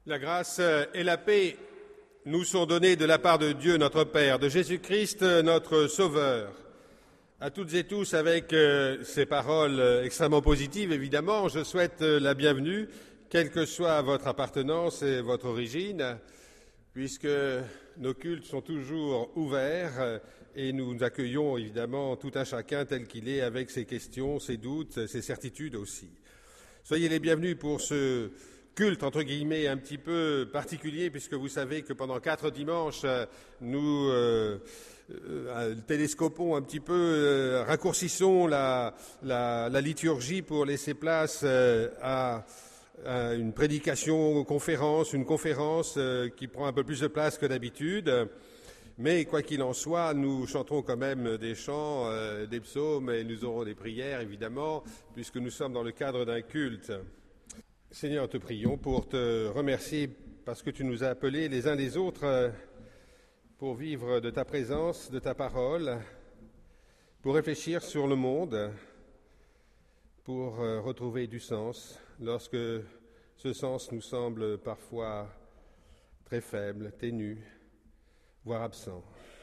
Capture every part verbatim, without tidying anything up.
La grâce et la paix nous sont données de la part de Dieu notre Père, de Jésus-Christ notre Sauveur. À toutes et tous, avec euh, ces paroles extrêmement positives, évidemment, je souhaite euh, la bienvenue, quelle que soit votre appartenance et votre origine, puisque nos cultes sont toujours ouverts euh, et nous accueillons évidemment tout un chacun tel qu'il est, avec ses questions, ses doutes, ses certitudes aussi. Soyez les bienvenus pour ce culte, entre guillemets, un petit peu particulier, puisque vous savez que pendant quatre dimanches, nous euh, euh, télescopons un petit peu, euh, raccourcissons la, la, la liturgie pour laisser place euh, à, à une prédication, conférence, une conférence euh, qui prend un peu plus de place que d'habitude. Mais quoi qu'il en soit, nous chanterons quand même des chants, euh, des psaumes, et nous aurons des prières, évidemment, puisque nous sommes dans le cadre d'un culte. Seigneur, te prions pour te remercier parce que tu nous as appelés les uns les autres pour vivre de ta présence, de ta parole, pour réfléchir sur le monde, pour retrouver du sens lorsque ce sens nous semble parfois très faible, ténu, voire absent.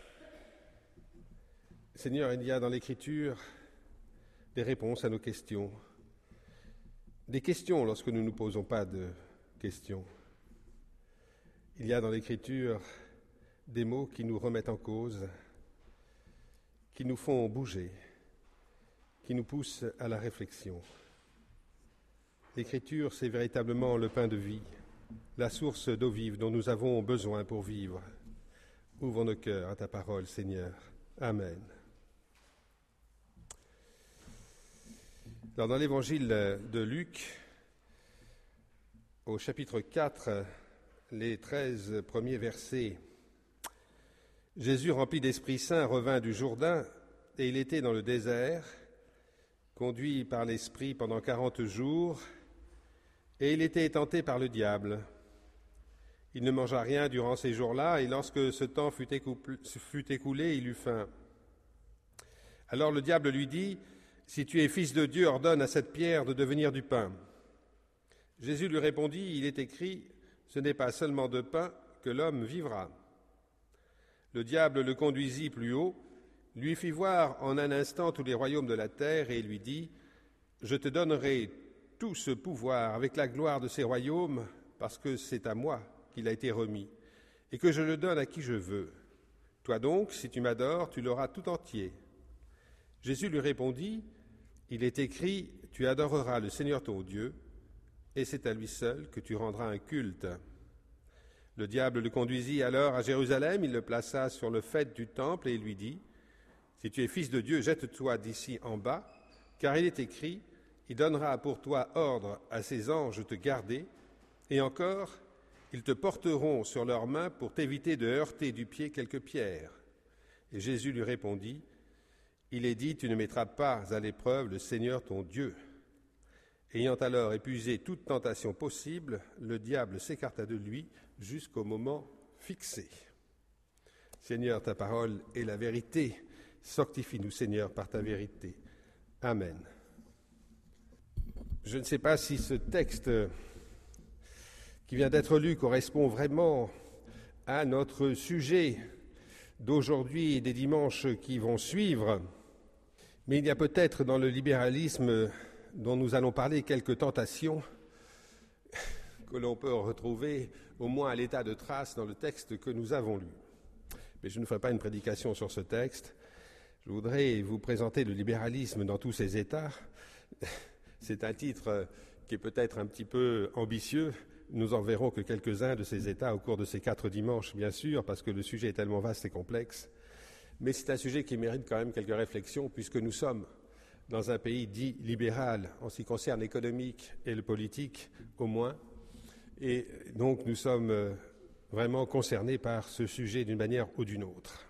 Seigneur, il y a dans l'Écriture des réponses à nos questions. Des questions lorsque nous ne nous posons pas de questions. Il y a dans l'Écriture des mots qui nous remettent en cause, qui nous font bouger, qui nous poussent à la réflexion. L'Écriture, c'est véritablement le pain de vie, la source d'eau vive dont nous avons besoin pour vivre. Ouvre nos cœurs à ta parole, Seigneur. Amen. Alors, dans l'évangile de Luc, au chapitre quatre, les treize premiers versets, Jésus, rempli d'Esprit Saint, revint du Jourdain, et il était dans le désert, conduit par l'Esprit pendant quarante jours, et il était tenté par le diable. Il ne mangea rien durant ces jours-là, et lorsque ce temps fut écoulé, il eut faim. Alors le diable lui dit: « Si tu es fils de Dieu, ordonne à cette pierre de devenir du pain. » Jésus lui répondit: « Il est écrit, ce n'est pas seulement de pain que l'homme vivra. » Le diable le conduisit plus haut, lui fit voir en un instant tous les royaumes de la terre et lui dit: « Je te donnerai tout ce pouvoir avec la gloire de ces royaumes, parce que c'est à moi qu'il a été remis, et que je le donne à qui je veux. Toi donc, si tu m'adores, tu l'auras tout entier. » Jésus lui répondit: « Il est écrit, tu adoreras le Seigneur ton Dieu, et c'est à lui seul que tu rendras un culte. » Le diable le conduisit alors à Jérusalem, il le plaça sur le faîte du temple et il lui dit: « Si tu es fils de Dieu, jette-toi d'ici en bas, car il est écrit, il donnera pour toi ordre à ses anges de te garder, et encore, ils te porteront sur leurs mains pour t'éviter de heurter du pied quelques pierres. » Et Jésus lui répondit: « Il est dit, tu ne mettras pas à l'épreuve le Seigneur ton Dieu. » Ayant alors épuisé toute tentation possible, le diable s'écarta de lui jusqu'au moment fixé. Seigneur, ta parole est la vérité. Sanctifie-nous, Seigneur, par ta vérité. Amen. Je ne sais pas si ce texte qui vient d'être lu correspond vraiment à notre sujet d'aujourd'hui et des dimanches qui vont suivre, mais il y a peut-être dans le libéralisme dont nous allons parler quelques tentations que l'on peut retrouver au moins à l'état de trace dans le texte que nous avons lu. Mais je ne ferai pas une prédication sur ce texte. Je voudrais vous présenter le libéralisme dans tous ses états. C'est un titre qui est peut-être un petit peu ambitieux. Nous en verrons que quelques-uns de ces états au cours de ces quatre dimanches, bien sûr, parce que le sujet est tellement vaste et complexe. Mais c'est un sujet qui mérite quand même quelques réflexions, puisque nous sommes dans un pays dit libéral, en ce qui concerne l'économique et le politique au moins. Et donc nous sommes vraiment concernés par ce sujet d'une manière ou d'une autre.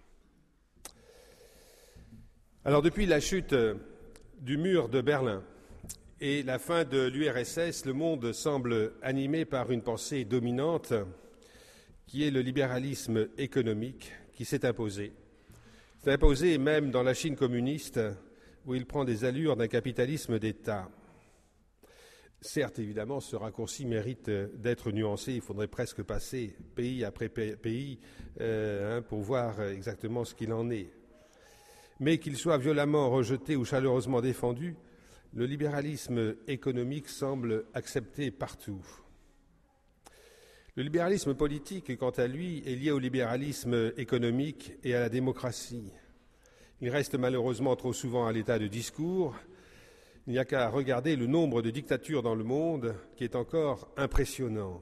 Alors depuis la chute du mur de Berlin et la fin de l'U R S S, le monde semble animé par une pensée dominante qui est le libéralisme économique qui s'est imposé. C'est imposé même dans la Chine communiste où il prend des allures d'un capitalisme d'État. Certes, évidemment, ce raccourci mérite d'être nuancé. Il faudrait presque passer pays après pays euh, hein, pour voir exactement ce qu'il en est. Mais qu'il soit violemment rejeté ou chaleureusement défendu, le libéralisme économique semble accepté partout. Le libéralisme politique, quant à lui, est lié au libéralisme économique et à la démocratie. Il reste malheureusement trop souvent à l'état de discours. Il n'y a qu'à regarder le nombre de dictatures dans le monde qui est encore impressionnant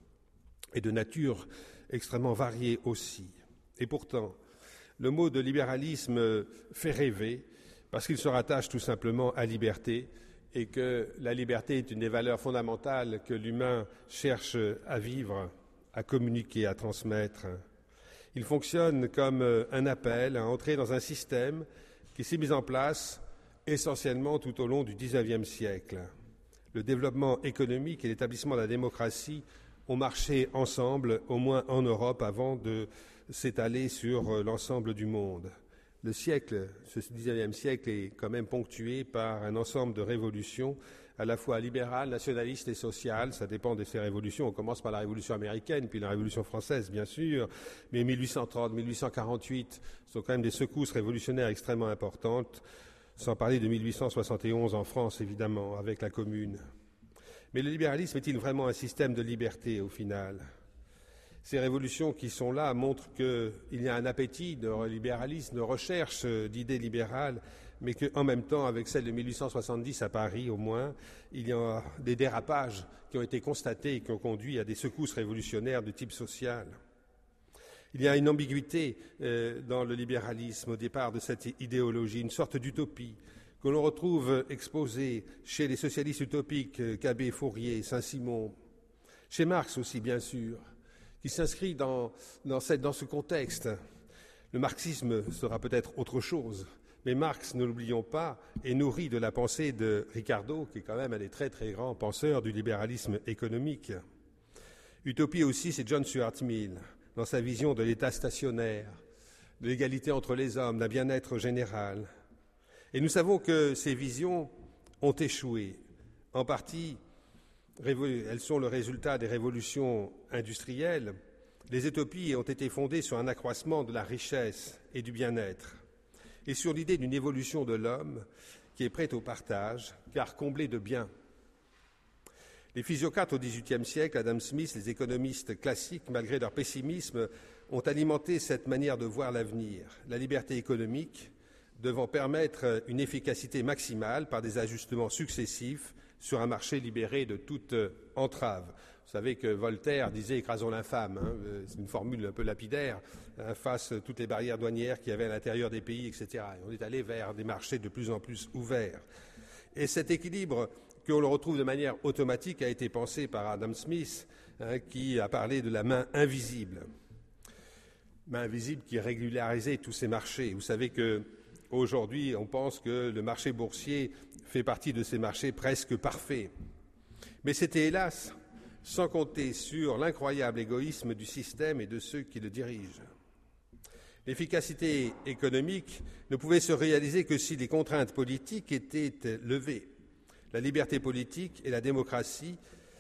et de nature extrêmement variée aussi. Et pourtant, le mot de libéralisme fait rêver parce qu'il se rattache tout simplement à liberté et que la liberté est une des valeurs fondamentales que l'humain cherche à vivre, à communiquer, à transmettre. Il fonctionne comme un appel à entrer dans un système qui s'est mis en place essentiellement tout au long du dix-neuvième siècle. Le développement économique et l'établissement de la démocratie ont marché ensemble, au moins en Europe, avant de s'étaler sur l'ensemble du monde. Le siècle, ce dix-neuvième siècle, est quand même ponctué par un ensemble de révolutions, à la fois libérales, nationalistes et sociales. Ça dépend de ces révolutions. On commence par la Révolution américaine, puis la Révolution française, bien sûr. Mais mille huit cent trente, mille huit cent quarante-huit sont quand même des secousses révolutionnaires extrêmement importantes, sans parler de mille huit cent soixante et onze en France, évidemment, avec la Commune. Mais le libéralisme est-il vraiment un système de liberté, au final ? Ces révolutions qui sont là montrent qu'il y a un appétit de libéralisme, de recherche d'idées libérales, mais qu'en même temps, avec celle de mille huit cent soixante-dix à Paris au moins, il y a des dérapages qui ont été constatés et qui ont conduit à des secousses révolutionnaires de type social. Il y a une ambiguïté euh, dans le libéralisme au départ de cette idéologie, une sorte d'utopie que l'on retrouve exposée chez les socialistes utopiques, Cabet, Fourier, Saint-Simon, chez Marx aussi, bien sûr, qui s'inscrit dans, dans, cette, dans ce contexte. Le marxisme sera peut-être autre chose, mais Marx, ne l'oublions pas, est nourri de la pensée de Ricardo, qui est quand même un des très très grands penseurs du libéralisme économique. Utopie aussi, c'est John Stuart Mill, dans sa vision de l'État stationnaire, de l'égalité entre les hommes, d'un bien-être général. Et nous savons que ces visions ont échoué. En partie, elles sont le résultat des révolutions industrielles. Les utopies ont été fondées sur un accroissement de la richesse et du bien-être, et sur l'idée d'une évolution de l'homme qui est prêt au partage, car comblé de biens. Les physiocrates au dix-huitième siècle, Adam Smith, les économistes classiques, malgré leur pessimisme, ont alimenté cette manière de voir l'avenir, la liberté économique devant permettre une efficacité maximale par des ajustements successifs sur un marché libéré de toute entrave. Vous savez que Voltaire disait « écrasons l'infâme hein, », c'est une formule un peu lapidaire, hein, face à toutes les barrières douanières qu'il y avait à l'intérieur des pays, et cetera. Et on est allé vers des marchés de plus en plus ouverts. Et cet équilibre que l'on retrouve de manière automatique a été pensé par Adam Smith, hein, qui a parlé de la main invisible. Main invisible qui régularisait tous ces marchés. Vous savez qu'aujourd'hui, on pense que le marché boursier fait partie de ces marchés presque parfaits. Mais c'était hélas sans compter sur l'incroyable égoïsme du système et de ceux qui le dirigent. L'efficacité économique ne pouvait se réaliser que si les contraintes politiques étaient levées. La liberté politique et la démocratie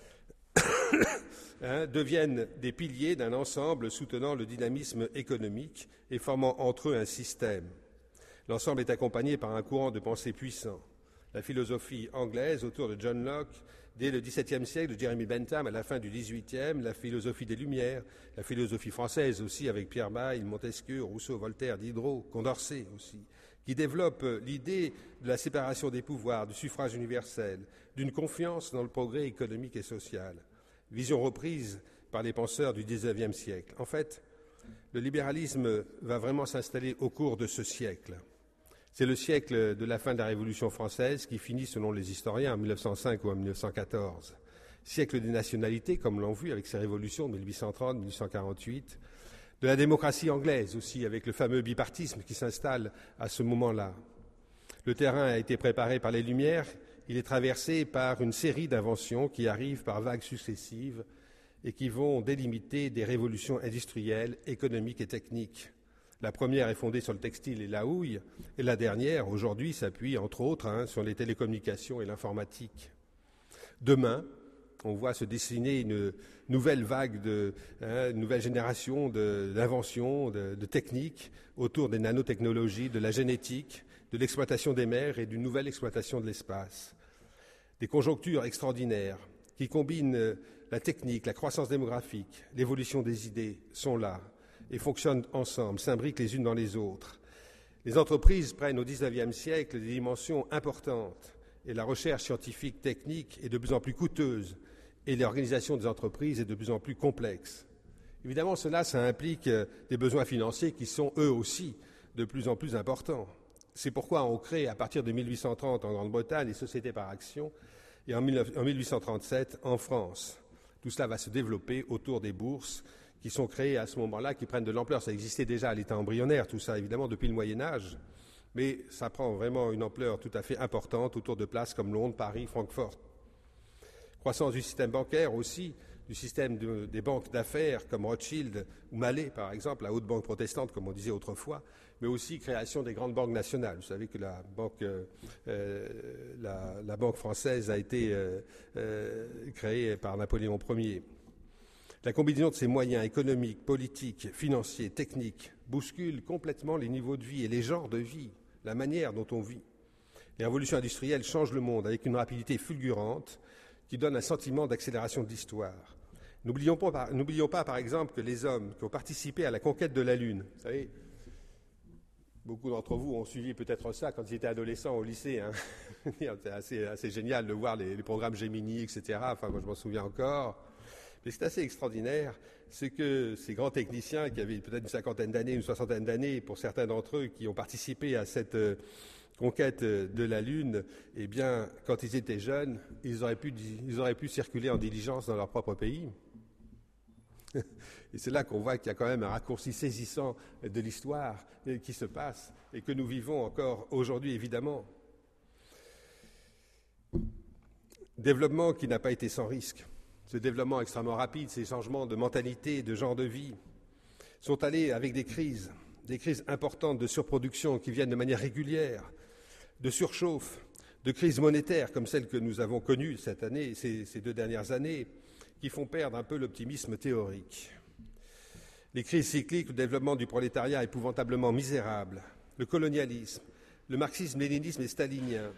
hein, deviennent des piliers d'un ensemble soutenant le dynamisme économique et formant entre eux un système. L'ensemble est accompagné par un courant de pensée puissant. La philosophie anglaise autour de John Locke, dès le dix-septième siècle, de Jeremy Bentham à la fin du dix-huitième, la philosophie des Lumières, la philosophie française aussi avec Pierre Bayle, Montesquieu, Rousseau, Voltaire, Diderot, Condorcet aussi, qui développe l'idée de la séparation des pouvoirs, du suffrage universel, d'une confiance dans le progrès économique et social, vision reprise par les penseurs du dix-neuvième siècle. En fait, le libéralisme va vraiment s'installer au cours de ce siècle. C'est le siècle de la fin de la Révolution française qui finit, selon les historiens, en mille neuf cent cinq ou en mille neuf cent quatorze. Siècle des nationalités, comme l'ont vu avec ces révolutions de mille huit cent trente, mille huit cent quarante-huit. De la démocratie anglaise aussi, avec le fameux bipartisme qui s'installe à ce moment-là. Le terrain a été préparé par les Lumières, il est traversé par une série d'inventions qui arrivent par vagues successives et qui vont délimiter des révolutions industrielles, économiques et techniques. La première est fondée sur le textile et la houille, et la dernière, aujourd'hui, s'appuie entre autres hein, sur les télécommunications et l'informatique. Demain, on voit se dessiner une nouvelle vague, de, hein, une nouvelle génération de, d'inventions, de, de techniques autour des nanotechnologies, de la génétique, de l'exploitation des mers et d'une nouvelle exploitation de l'espace. Des conjonctures extraordinaires qui combinent la technique, la croissance démographique, l'évolution des idées sont là et fonctionnent ensemble, s'imbriquent les unes dans les autres. Les entreprises prennent au dix-neuvième siècle des dimensions importantes et la recherche scientifique technique est de plus en plus coûteuse et l'organisation des entreprises est de plus en plus complexe. Évidemment, cela, ça implique des besoins financiers qui sont eux aussi de plus en plus importants. C'est pourquoi on crée à partir de mille huit cent trente en Grande-Bretagne les sociétés par actions et en mille huit cent trente-sept en France. Tout cela va se développer autour des bourses qui sont créées à ce moment-là, qui prennent de l'ampleur. Ça existait déjà à l'état embryonnaire, tout ça, évidemment, depuis le Moyen-Âge, mais ça prend vraiment une ampleur tout à fait importante autour de places comme Londres, Paris, Francfort. Croissance du système bancaire aussi, du système de, des banques d'affaires comme Rothschild ou Mallet, par exemple, la haute banque protestante, comme on disait autrefois, mais aussi création des grandes banques nationales. Vous savez que la banque, euh, la, la banque française a été euh, euh, créée par Napoléon Ier. La combinaison de ces moyens économiques, politiques, financiers, techniques bouscule complètement les niveaux de vie et les genres de vie, la manière dont on vit. Les révolutions industrielles changent le monde avec une rapidité fulgurante qui donne un sentiment d'accélération de l'histoire. N'oublions pas, n'oublions pas, par exemple, que les hommes qui ont participé à la conquête de la Lune, vous savez, beaucoup d'entre vous ont suivi peut-être ça quand ils étaient adolescents au lycée. Hein. C'est assez, assez génial de voir les, les programmes Gemini, et cetera. Enfin, moi, je m'en souviens encore. Mais c'est assez extraordinaire, c'est que ces grands techniciens qui avaient peut-être une cinquantaine d'années, une soixantaine d'années, pour certains d'entre eux qui ont participé à cette euh, conquête de la Lune, eh bien, quand ils étaient jeunes, ils auraient pu, ils auraient pu circuler en diligence dans leur propre pays. Et c'est là qu'on voit qu'il y a quand même un raccourci saisissant de l'histoire qui se passe et que nous vivons encore aujourd'hui, évidemment. Développement qui n'a pas été sans risque. Ce développement extrêmement rapide, ces changements de mentalité, de genre de vie, sont allés avec des crises, des crises importantes de surproduction qui viennent de manière régulière, de surchauffe, de crises monétaires comme celle que nous avons connue cette année, ces, ces deux dernières années, qui font perdre un peu l'optimisme théorique. Les crises cycliques, le développement du prolétariat épouvantablement misérable, le colonialisme, le marxisme-léninisme et stalinien,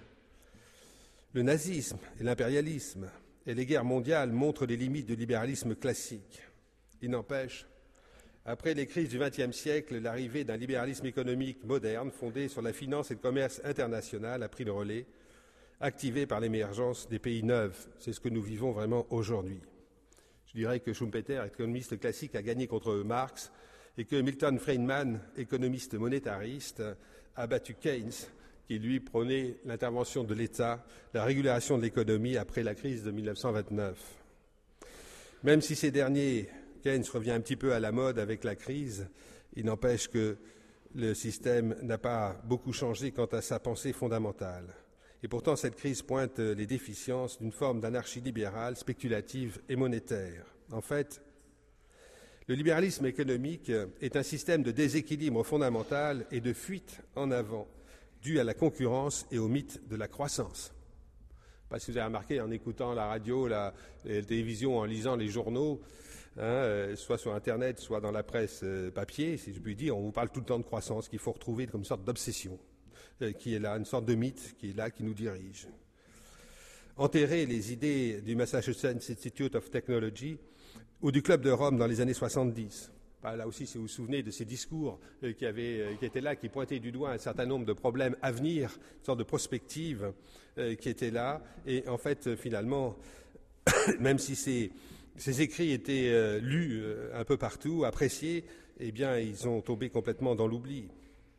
le nazisme et l'impérialisme et les guerres mondiales montrent les limites du libéralisme classique. Il n'empêche, après les crises du vingtième siècle, l'arrivée d'un libéralisme économique moderne fondé sur la finance et le commerce international a pris le relais, activé par l'émergence des pays neufs. C'est ce que nous vivons vraiment aujourd'hui. Je dirais que Schumpeter, économiste classique, a gagné contre Marx et que Milton Friedman, économiste monétariste, a battu Keynes, qui lui prônait l'intervention de l'État, la régulation de l'économie après la crise de mille neuf cent vingt-neuf. Même si ces derniers, Keynes revient un petit peu à la mode avec la crise, il n'empêche que le système n'a pas beaucoup changé quant à sa pensée fondamentale. Et pourtant, cette crise pointe les déficiences d'une forme d'anarchie libérale, spéculative et monétaire. En fait, le libéralisme économique est un système de déséquilibre fondamental et de fuite en avant, dû à la concurrence et au mythe de la croissance. Je ne sais pas si vous avez remarqué en écoutant la radio, la, la télévision, en lisant les journaux, hein, soit sur Internet, soit dans la presse euh, papier, si je puis dire, on vous parle tout le temps de croissance qu'il faut retrouver comme une sorte d'obsession, euh, qui est là, une sorte de mythe qui est là, qui nous dirige. Enterrer les idées du Massachusetts Institute of Technology ou du Club de Rome dans les années soixante-dix. Là aussi, si vous vous souvenez de ces discours qui, avaient, qui étaient là, qui pointaient du doigt un certain nombre de problèmes à venir, une sorte de prospective euh, qui était là. Et en fait, finalement, même si ces, ces écrits étaient euh, lus euh, un peu partout, appréciés, eh bien, ils ont tombé complètement dans l'oubli.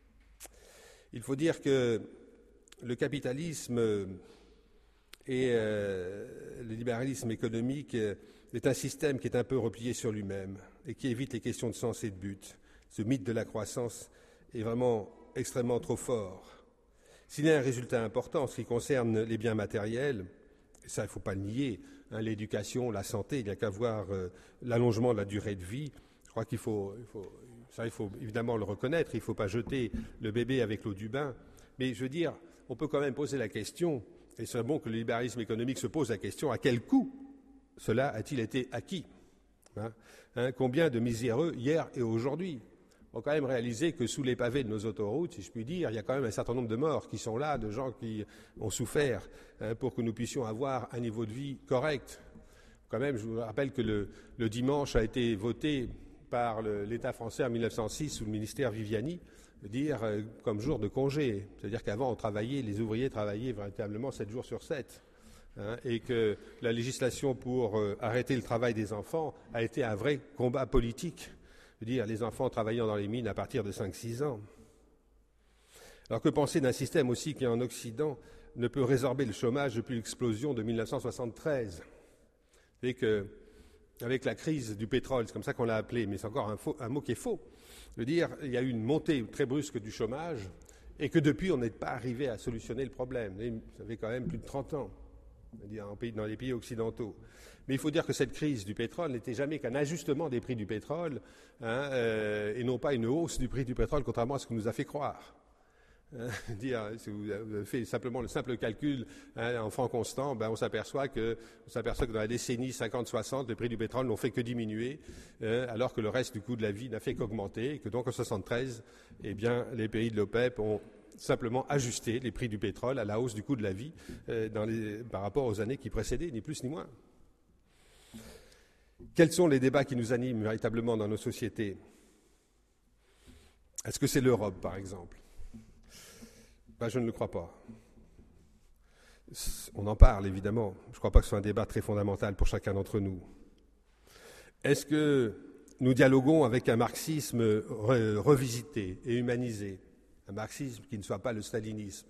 Il faut dire que le capitalisme et euh, le libéralisme économique euh, est un système qui est un peu replié sur lui-même et qui évite les questions de sens et de but. Ce mythe de la croissance est vraiment extrêmement trop fort. S'il y a un résultat important en ce qui concerne les biens matériels, et ça il ne faut pas le nier, hein, l'éducation, la santé, il n'y a qu'à voir euh, l'allongement de la durée de vie. Je crois qu'il faut, il faut, ça il faut évidemment le reconnaître, il ne faut pas jeter le bébé avec l'eau du bain. Mais je veux dire, on peut quand même poser la question, il serait bon que le libéralisme économique se pose la question à quel coût cela a-t-il été acquis, hein, hein, combien de miséreux hier et aujourd'hui ont quand même réalisé que sous les pavés de nos autoroutes, si je puis dire, il y a quand même un certain nombre de morts qui sont là, de gens qui ont souffert hein, pour que nous puissions avoir un niveau de vie correct. Quand même, je vous rappelle que le, le dimanche a été voté par le, l'État français en mille neuf cent six sous le ministère Viviani, dire euh, comme jour de congé. C'est-à-dire qu'avant, on travaillait, les ouvriers travaillaient véritablement sept jours sur sept. Hein, et que la législation pour euh, arrêter le travail des enfants a été un vrai combat politique. Je veux dire, les enfants travaillant dans les mines à partir de cinq six ans. Alors que penser d'un système aussi qui, en Occident, ne peut résorber le chômage depuis l'explosion de mille neuf cent soixante-treize. Et que, avec la crise du pétrole, c'est comme ça qu'on l'a appelé, mais c'est encore un, faux, un mot qui est faux. Je veux dire, il y a eu une montée très brusque du chômage et que depuis, on n'est pas arrivé à solutionner le problème. Ça fait quand même plus de trente ans, c'est-à-dire en pays, dans les pays occidentaux. Mais il faut dire que cette crise du pétrole n'était jamais qu'un ajustement des prix du pétrole hein, euh, et non pas une hausse du prix du pétrole, contrairement à ce qu'on nous a fait croire. Hein, dire, si vous avez fait simplement le simple calcul hein, en francs constants, ben on s'aperçoit que, on s'aperçoit que dans la décennie cinquante soixante, les prix du pétrole n'ont fait que diminuer, hein, alors que le reste du coût de la vie n'a fait qu'augmenter, et que donc en soixante-treize, eh bien, les pays de l'OPEP ont simplement ajusté les prix du pétrole à la hausse du coût de la vie euh, dans les, par rapport aux années qui précédaient, ni plus ni moins. Quels sont les débats qui nous animent véritablement dans nos sociétés? Est-ce que c'est l'Europe, par exemple? Ben, je ne le crois pas. On en parle, évidemment. Je ne crois pas que ce soit un débat très fondamental pour chacun d'entre nous. Est-ce que nous dialoguons avec un marxisme re- revisité et humanisé, un marxisme qui ne soit pas le stalinisme?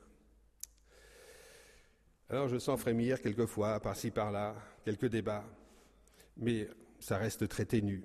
Alors je sens frémir quelquefois, par-ci, par-là, quelques débats, mais ça reste très ténu.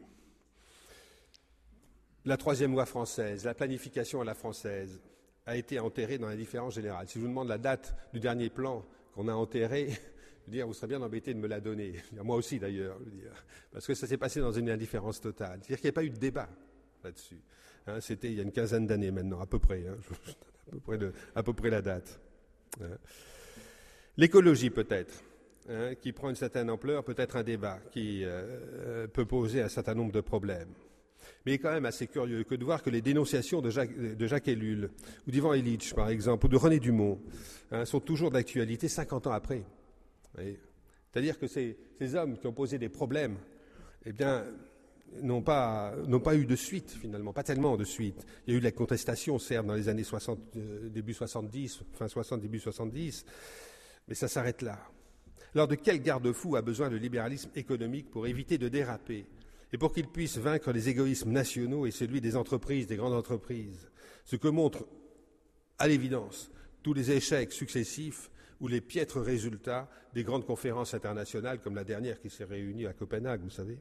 La troisième loi française, la planification à la française, a été enterrée dans l'indifférence générale. Si je vous demande la date du dernier plan qu'on a enterré, je veux dire, vous serez bien embêté de me la donner. Moi aussi, d'ailleurs, je veux dire, parce que ça s'est passé dans une indifférence totale. C'est-à-dire qu'il n'y a pas eu de débat là-dessus. Hein, c'était il y a une quinzaine d'années maintenant, à peu près. Hein, à, peu près de, à peu près la date. Hein. L'écologie, peut-être, hein, qui prend une certaine ampleur, peut être un débat qui euh, peut poser un certain nombre de problèmes. Mais il est quand même assez curieux que de voir que les dénonciations de Jacques, de Jacques Ellul, ou d'Ivan Illich, par exemple, ou de René Dumont, hein, sont toujours d'actualité cinquante ans après. C'est-à-dire que ces, ces hommes qui ont posé des problèmes, eh bien, n'ont pas, n'ont pas eu de suite, finalement, pas tellement de suite. Il y a eu de la contestation, certes, dans les années soixante, euh, début soixante-dix, fin soixante, début soixante-dix, mais ça s'arrête là. Alors, de quel garde-fou a besoin le libéralisme économique pour éviter de déraper et pour qu'il puisse vaincre les égoïsmes nationaux et celui des entreprises, des grandes entreprises, ce que montrent, à l'évidence, tous les échecs successifs ou les piètres résultats des grandes conférences internationales, comme la dernière qui s'est réunie à Copenhague, vous savez.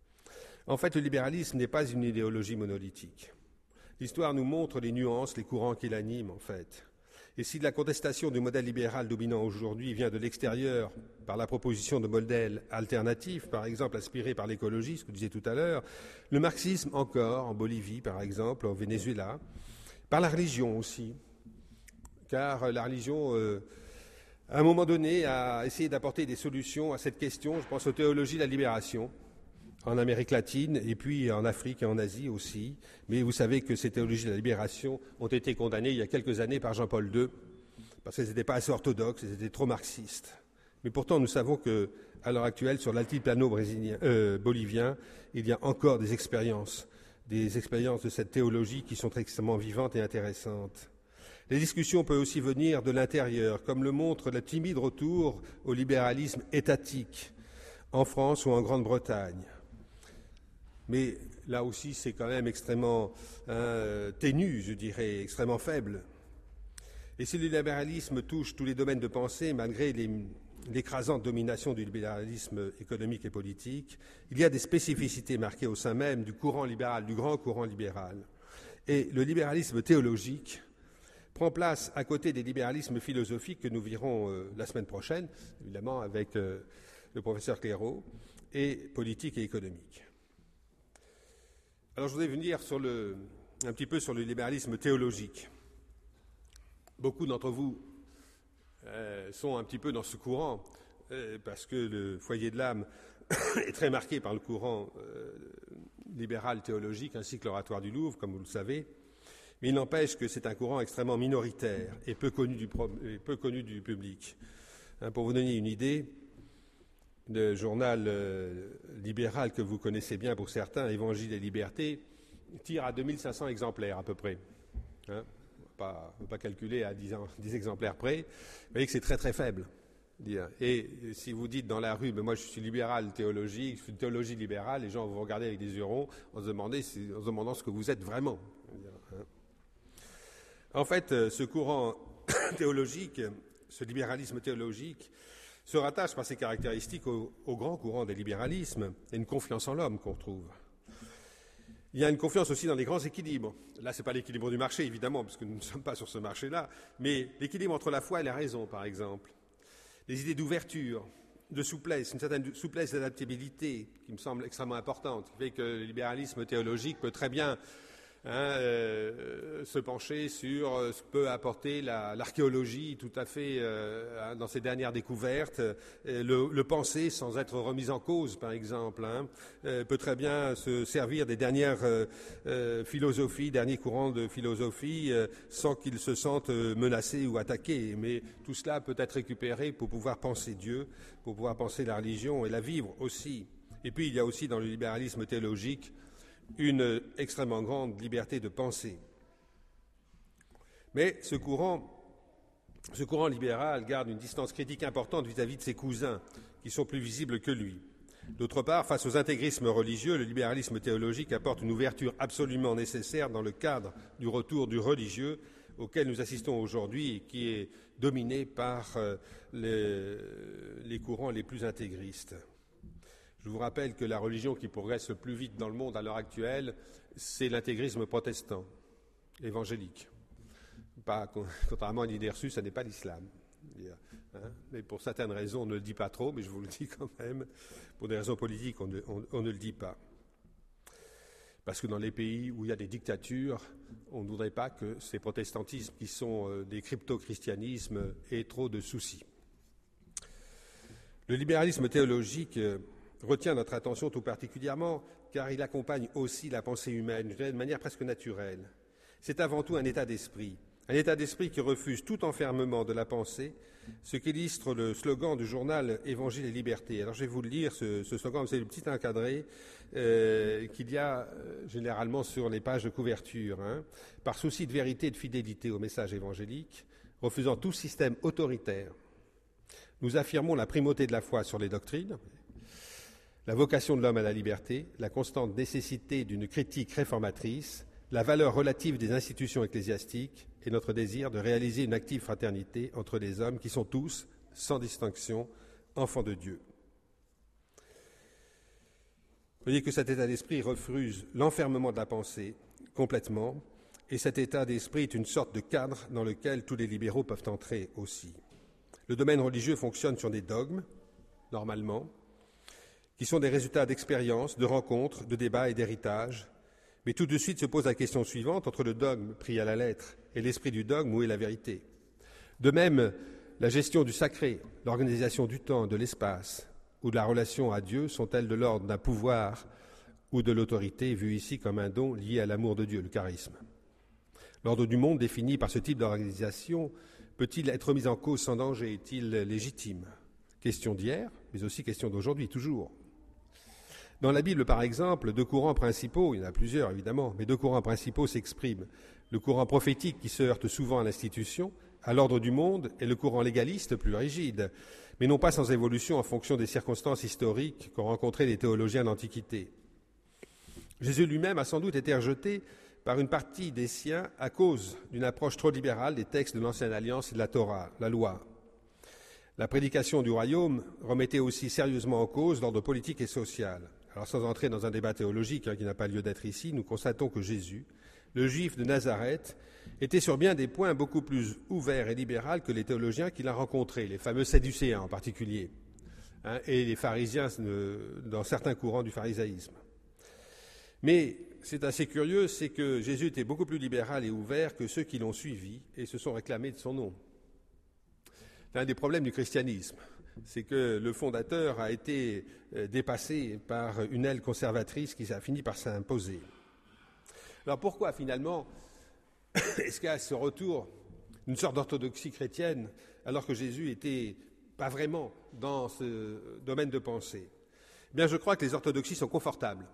En fait, le libéralisme n'est pas une idéologie monolithique. L'histoire nous montre les nuances, les courants qui l'animent, en fait. Et si la contestation du modèle libéral dominant aujourd'hui vient de l'extérieur par la proposition de modèles alternatifs, par exemple inspirés par l'écologie, ce que je disais tout à l'heure, le marxisme encore, en Bolivie par exemple, au Venezuela, par la religion aussi, car la religion, euh, à un moment donné, a essayé d'apporter des solutions à cette question. Je pense aux théologies de la libération, en Amérique latine et puis en Afrique et en Asie aussi. Mais vous savez que ces théologies de la libération ont été condamnées il y a quelques années par Jean-Paul deux, parce qu'elles n'étaient pas assez orthodoxes, elles étaient trop marxistes. Mais pourtant, nous savons qu'à l'heure actuelle, sur l'altiplano brésilien, euh, bolivien, il y a encore des expériences, des expériences de cette théologie qui sont extrêmement vivantes et intéressantes. Les discussions peuvent aussi venir de l'intérieur, comme le montre le timide retour au libéralisme étatique en France ou en Grande-Bretagne. Mais là aussi, c'est quand même extrêmement hein, ténu, je dirais, extrêmement faible. Et si le libéralisme touche tous les domaines de pensée, malgré les, l'écrasante domination du libéralisme économique et politique, il y a des spécificités marquées au sein même du courant libéral, du grand courant libéral. Et le libéralisme théologique prend place à côté des libéralismes philosophiques que nous verrons euh, la semaine prochaine, évidemment avec euh, le professeur Clairaut, et politique et économique. Alors je voudrais venir sur le, un petit peu sur le libéralisme théologique. Beaucoup d'entre vous euh, sont un petit peu dans ce courant, euh, parce que le foyer de l'âme est très marqué par le courant euh, libéral théologique ainsi que l'Oratoire du Louvre, comme vous le savez. Mais il n'empêche que c'est un courant extrêmement minoritaire et peu connu du, pro- et peu connu du public. Hein, pour vous donner une idée, le journal euh, libéral que vous connaissez bien pour certains, Évangile et Liberté, tire à deux mille cinq cents exemplaires à peu près. Hein, on ne va pas calculer à dix, dix exemplaires près. Vous voyez que c'est très très faible. Et si vous dites dans la rue, mais moi je suis libéral théologique, je suis une théologie libérale, les gens vont vous regarder avec des yeux ronds en se, demander, en se demandant ce que vous êtes vraiment. En fait, ce courant théologique, ce libéralisme théologique, se rattache par ses caractéristiques au, au grand courant des libéralismes et une confiance en l'homme qu'on retrouve. Il y a une confiance aussi dans les grands équilibres. Là, ce n'est pas l'équilibre du marché, évidemment, parce que nous ne sommes pas sur ce marché-là, mais l'équilibre entre la foi et la raison, par exemple. Les idées d'ouverture, de souplesse, une certaine souplesse d'adaptabilité qui me semble extrêmement importante, qui fait que le libéralisme théologique peut très bien hein, euh, se pencher sur euh, ce que peut apporter la, l'archéologie tout à fait euh, dans ses dernières découvertes, euh, le, le penser sans être remis en cause, par exemple, hein, euh, peut très bien se servir des dernières euh, euh, philosophies, derniers courants de philosophie, euh, sans qu'ils se sentent euh, menacés ou attaqués. Mais tout cela peut être récupéré pour pouvoir penser Dieu, pour pouvoir penser la religion et la vivre aussi. Et puis il y a aussi dans le libéralisme théologique une extrêmement grande liberté de pensée. Mais ce courant, ce courant libéral garde une distance critique importante vis-à-vis de ses cousins, qui sont plus visibles que lui. D'autre part, face aux intégrismes religieux, le libéralisme théologique apporte une ouverture absolument nécessaire dans le cadre du retour du religieux auquel nous assistons aujourd'hui et qui est dominé par euh, les, les courants les plus intégristes. Je vous rappelle que la religion qui progresse le plus vite dans le monde à l'heure actuelle, c'est l'intégrisme protestant, évangélique. Pas, contrairement à l'idée reçue, ce n'est pas l'islam. Hein, mais pour certaines raisons, on ne le dit pas trop, mais je vous le dis quand même. Pour des raisons politiques, on ne, on, on ne le dit pas. Parce que dans les pays où il y a des dictatures, on ne voudrait pas que ces protestantismes qui sont euh, des crypto-christianismes aient trop de soucis. Le libéralisme théologique euh, retient notre attention tout particulièrement car il accompagne aussi la pensée humaine de manière presque naturelle. C'est avant tout un état d'esprit, un état d'esprit qui refuse tout enfermement de la pensée, ce qu'illustre le slogan du journal Évangile et Liberté. Alors je vais vous le lire, ce, ce slogan, c'est le petit encadré euh, qu'il y a euh, généralement sur les pages de couverture. Hein. Par souci de vérité et de fidélité au message évangélique, refusant tout système autoritaire, nous affirmons la primauté de la foi sur les doctrines, la vocation de l'homme à la liberté, la constante nécessité d'une critique réformatrice, la valeur relative des institutions ecclésiastiques et notre désir de réaliser une active fraternité entre les hommes qui sont tous, sans distinction, enfants de Dieu. Vous voyez que cet état d'esprit refuse l'enfermement de la pensée complètement, et cet état d'esprit est une sorte de cadre dans lequel tous les libéraux peuvent entrer aussi. Le domaine religieux fonctionne sur des dogmes, normalement, qui sont des résultats d'expériences, de rencontres, de débats et d'héritages. Mais tout de suite se pose la question suivante, entre le dogme pris à la lettre et l'esprit du dogme, où est la vérité? De même, la gestion du sacré, l'organisation du temps, de l'espace ou de la relation à Dieu sont-elles de l'ordre d'un pouvoir ou de l'autorité, vu ici comme un don lié à l'amour de Dieu, le charisme? L'ordre du monde défini par ce type d'organisation peut-il être mis en cause sans danger? Est-il légitime? Question d'hier, mais aussi question d'aujourd'hui, toujours. Dans la Bible, par exemple, deux courants principaux, il y en a plusieurs évidemment, mais deux courants principaux s'expriment. Le courant prophétique qui se heurte souvent à l'institution, à l'ordre du monde, et le courant légaliste plus rigide, mais non pas sans évolution en fonction des circonstances historiques qu'ont rencontrées les théologiens d'Antiquité. Jésus lui-même a sans doute été rejeté par une partie des siens à cause d'une approche trop libérale des textes de l'Ancienne Alliance et de la Torah, la loi. La prédication du royaume remettait aussi sérieusement en cause l'ordre politique et social. Alors sans entrer dans un débat théologique hein, qui n'a pas lieu d'être ici, nous constatons que Jésus, le juif de Nazareth, était sur bien des points beaucoup plus ouvert et libéral que les théologiens qu'il a rencontrés, les fameux sadducéens en particulier, hein, et les pharisiens dans certains courants du pharisaïsme. Mais c'est assez curieux, c'est que Jésus était beaucoup plus libéral et ouvert que ceux qui l'ont suivi et se sont réclamés de son nom. C'est un des problèmes du christianisme. C'est que le fondateur a été dépassé par une aile conservatrice qui a fini par s'imposer. Alors pourquoi finalement est-ce qu'il y a ce retour d'une sorte d'orthodoxie chrétienne alors que Jésus n'était pas vraiment dans ce domaine de pensée? Eh bien, je crois que les orthodoxies sont confortables.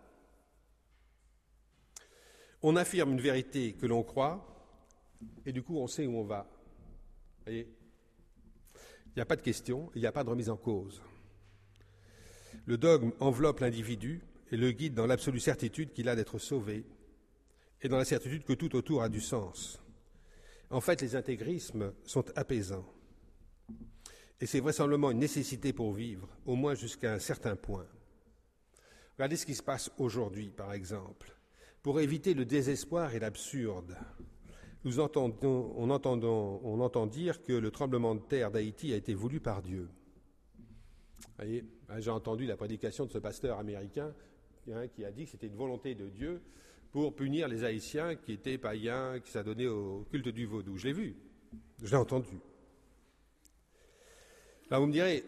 On affirme une vérité que l'on croit et du coup on sait où on va. Vous voyez ? Il n'y a pas de question, il n'y a pas de remise en cause. Le dogme enveloppe l'individu et le guide dans l'absolue certitude qu'il a d'être sauvé et dans la certitude que tout autour a du sens. En fait, les intégrismes sont apaisants. Et c'est vraisemblablement une nécessité pour vivre, au moins jusqu'à un certain point. Regardez ce qui se passe aujourd'hui, par exemple. Pour éviter le désespoir et l'absurde, nous entendons, on, entendons, on entend dire que le tremblement de terre d'Haïti a été voulu par Dieu. Vous voyez, j'ai entendu la prédication de ce pasteur américain hein, qui a dit que c'était une volonté de Dieu pour punir les Haïtiens qui étaient païens, qui s'adonnaient au culte du vaudou. Je l'ai vu, je l'ai entendu. Là, vous me direz,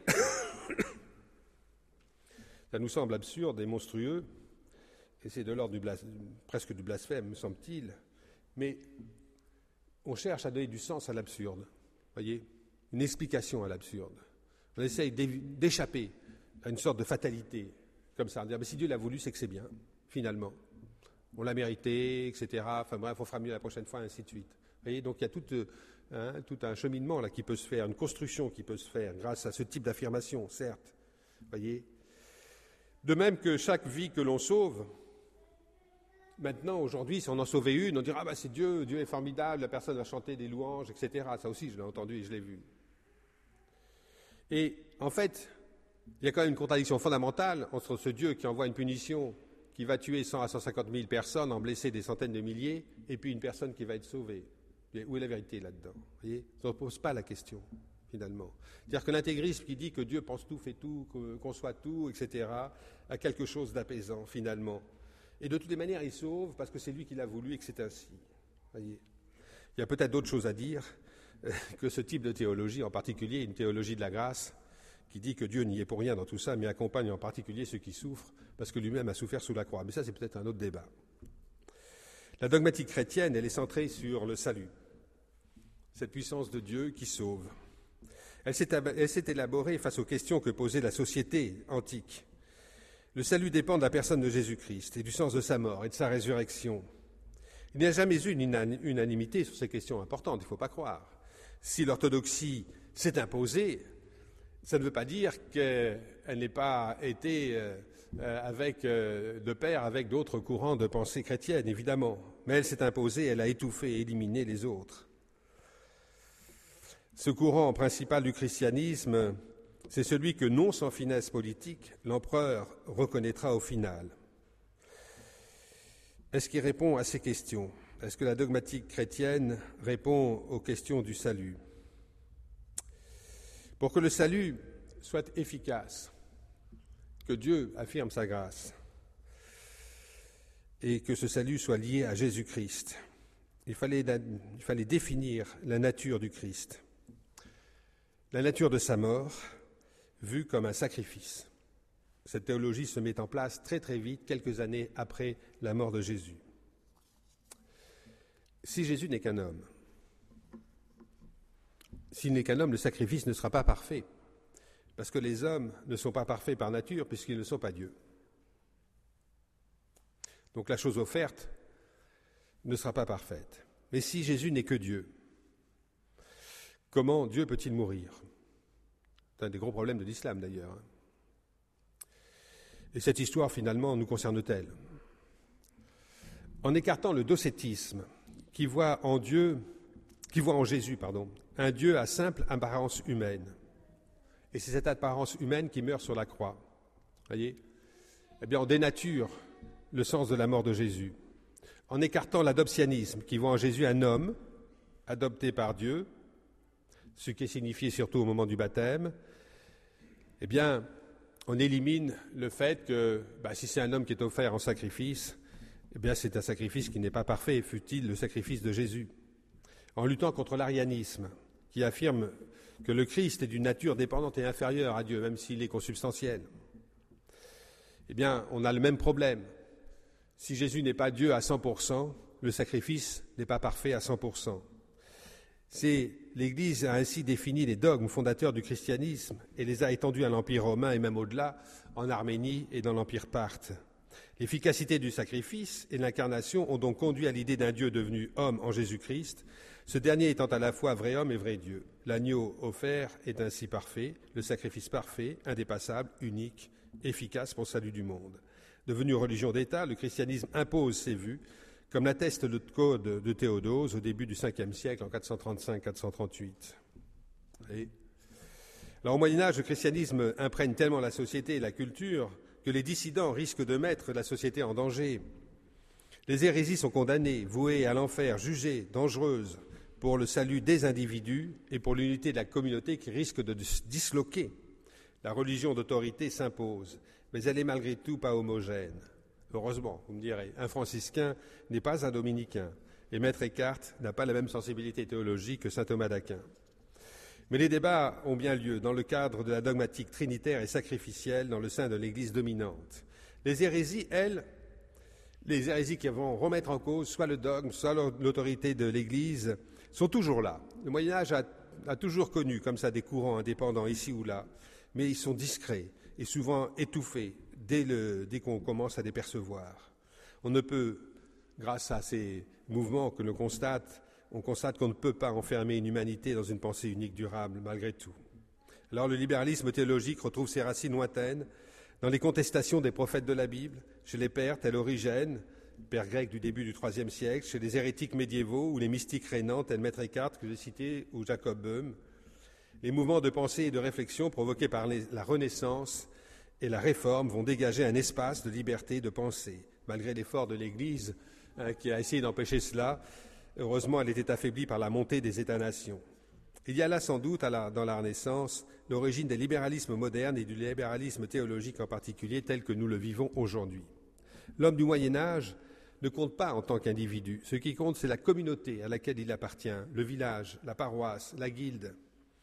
ça nous semble absurde et monstrueux, et c'est de l'ordre du blas... presque du blasphème, me semble-t-il, mais on cherche à donner du sens à l'absurde, voyez, une explication à l'absurde. On essaye d'échapper à une sorte de fatalité, comme ça, à dire, mais si Dieu l'a voulu, c'est que c'est bien, finalement. On l'a mérité, et cetera. Enfin bref, on fera mieux la prochaine fois, ainsi de suite. Vous voyez, donc il y a tout, hein, tout un cheminement là qui peut se faire, une construction qui peut se faire grâce à ce type d'affirmation, certes. Vous voyez. De même que chaque vie que l'on sauve, maintenant, aujourd'hui, si on en sauvait une, on dira ah bah c'est Dieu, Dieu est formidable, la personne va chanter des louanges, et cetera. Ça aussi, je l'ai entendu et je l'ai vu. Et en fait, il y a quand même une contradiction fondamentale entre ce Dieu qui envoie une punition qui va tuer cent à cent cinquante mille personnes, en blesser des centaines de milliers, et puis une personne qui va être sauvée. Et où est la vérité là-dedans? Vous voyez, ça ne pose pas la question, finalement. C'est-à-dire que l'intégrisme qui dit que Dieu pense tout, fait tout, conçoit tout, et cetera, a quelque chose d'apaisant, finalement. Et de toutes les manières, il sauve parce que c'est lui qui l'a voulu et que c'est ainsi. Vous voyez. Il y a peut-être d'autres choses à dire que ce type de théologie, en particulier une théologie de la grâce, qui dit que Dieu n'y est pour rien dans tout ça, mais accompagne en particulier ceux qui souffrent, parce que lui-même a souffert sous la croix. Mais ça, c'est peut-être un autre débat. La dogmatique chrétienne, elle est centrée sur le salut, cette puissance de Dieu qui sauve. Elle s'est, elle s'est élaborée face aux questions que posait la société antique. Le salut dépend de la personne de Jésus-Christ et du sens de sa mort et de sa résurrection. Il n'y a jamais eu une unanimité sur ces questions importantes, il ne faut pas croire. Si l'orthodoxie s'est imposée, ça ne veut pas dire qu'elle n'ait pas été euh, avec, euh, de pair avec d'autres courants de pensée chrétienne, évidemment. Mais elle s'est imposée, elle a étouffé et éliminé les autres. Ce courant principal du christianisme, c'est celui que, non sans finesse politique, l'empereur reconnaîtra au final. Est-ce qu'il répond à ces questions? Est-ce que la dogmatique chrétienne répond aux questions du salut? Pour que le salut soit efficace, que Dieu affirme sa grâce et que ce salut soit lié à Jésus-Christ, il fallait, il fallait définir la nature du Christ, la nature de sa mort, vue comme un sacrifice. Cette théologie se met en place très très vite, quelques années après la mort de Jésus. Si Jésus n'est qu'un homme, s'il n'est qu'un homme, le sacrifice ne sera pas parfait, parce que les hommes ne sont pas parfaits par nature, puisqu'ils ne sont pas Dieu. Donc la chose offerte ne sera pas parfaite. Mais si Jésus n'est que Dieu, comment Dieu peut-il mourir? C'est un des gros problèmes de l'islam, d'ailleurs. Et cette histoire, finalement, nous concerne-t-elle? En écartant le docétisme, qui voit en Dieu, qui voit en Jésus, pardon, un Dieu à simple apparence humaine. Et c'est cette apparence humaine qui meurt sur la croix. Voyez? Eh bien, on dénature le sens de la mort de Jésus. En écartant l'adoptionnisme, qui voit en Jésus un homme adopté par Dieu, ce qui est signifié surtout au moment du baptême, eh bien, on élimine le fait que bah, si c'est un homme qui est offert en sacrifice, eh bien, c'est un sacrifice qui n'est pas parfait, fût-il le sacrifice de Jésus. En luttant contre l'arianisme, qui affirme que le Christ est d'une nature dépendante et inférieure à Dieu, même s'il est consubstantiel. Eh bien, on a le même problème. Si Jésus n'est pas Dieu à cent pour cent, le sacrifice n'est pas parfait à cent pour cent. C'est, l'Église a ainsi défini les dogmes fondateurs du christianisme et les a étendus à l'Empire romain et même au-delà, en Arménie et dans l'Empire parthe. L'efficacité du sacrifice et l'incarnation ont donc conduit à l'idée d'un Dieu devenu homme en Jésus-Christ, ce dernier étant à la fois vrai homme et vrai Dieu. L'agneau offert est ainsi parfait, le sacrifice parfait, indépassable, unique, efficace pour le salut du monde. Devenu religion d'État, le christianisme impose ses vues, comme l'atteste le code de Théodose au début du cinquième siècle, en quatre cent trente-cinq quatre cent trente-huit. Et... Alors, au Moyen-Âge, le christianisme imprègne tellement la société et la culture que les dissidents risquent de mettre la société en danger. Les hérésies sont condamnées, vouées à l'enfer, jugées, dangereuses pour le salut des individus et pour l'unité de la communauté qui risque de se disloquer. La religion d'autorité s'impose, mais elle est malgré tout pas homogène. Heureusement, vous me direz, un franciscain n'est pas un dominicain, et Maître Eckhart n'a pas la même sensibilité théologique que saint Thomas d'Aquin. Mais les débats ont bien lieu dans le cadre de la dogmatique trinitaire et sacrificielle dans le sein de l'Église dominante. Les hérésies, elles, les hérésies qui vont remettre en cause soit le dogme, soit l'autorité de l'Église, sont toujours là. Le Moyen-Âge a, a toujours connu comme ça des courants indépendants ici ou là, mais ils sont discrets et souvent étouffés dès, le, dès qu'on commence à les percevoir. On ne peut, grâce à ces mouvements que l'on constate, on constate qu'on ne peut pas enfermer une humanité dans une pensée unique durable, malgré tout. Alors le libéralisme théologique retrouve ses racines lointaines dans les contestations des prophètes de la Bible, chez les pères tels Origène, père grec du début du troisième siècle, chez les hérétiques médiévaux ou les mystiques rénants tels Maître Eckhart que j'ai cité ou Jacob Böhm. Les mouvements de pensée et de réflexion provoqués par les, la Renaissance et la Réforme vont dégager un espace de liberté de pensée. Malgré l'effort de l'Église hein, qui a essayé d'empêcher cela, heureusement, elle était affaiblie par la montée des États-nations. Il y a là sans doute, à la, dans la Renaissance, l'origine des libéralismes modernes et du libéralisme théologique en particulier, tel que nous le vivons aujourd'hui. L'homme du Moyen-Âge ne compte pas en tant qu'individu. Ce qui compte, c'est la communauté à laquelle il appartient, le village, la paroisse, la guilde.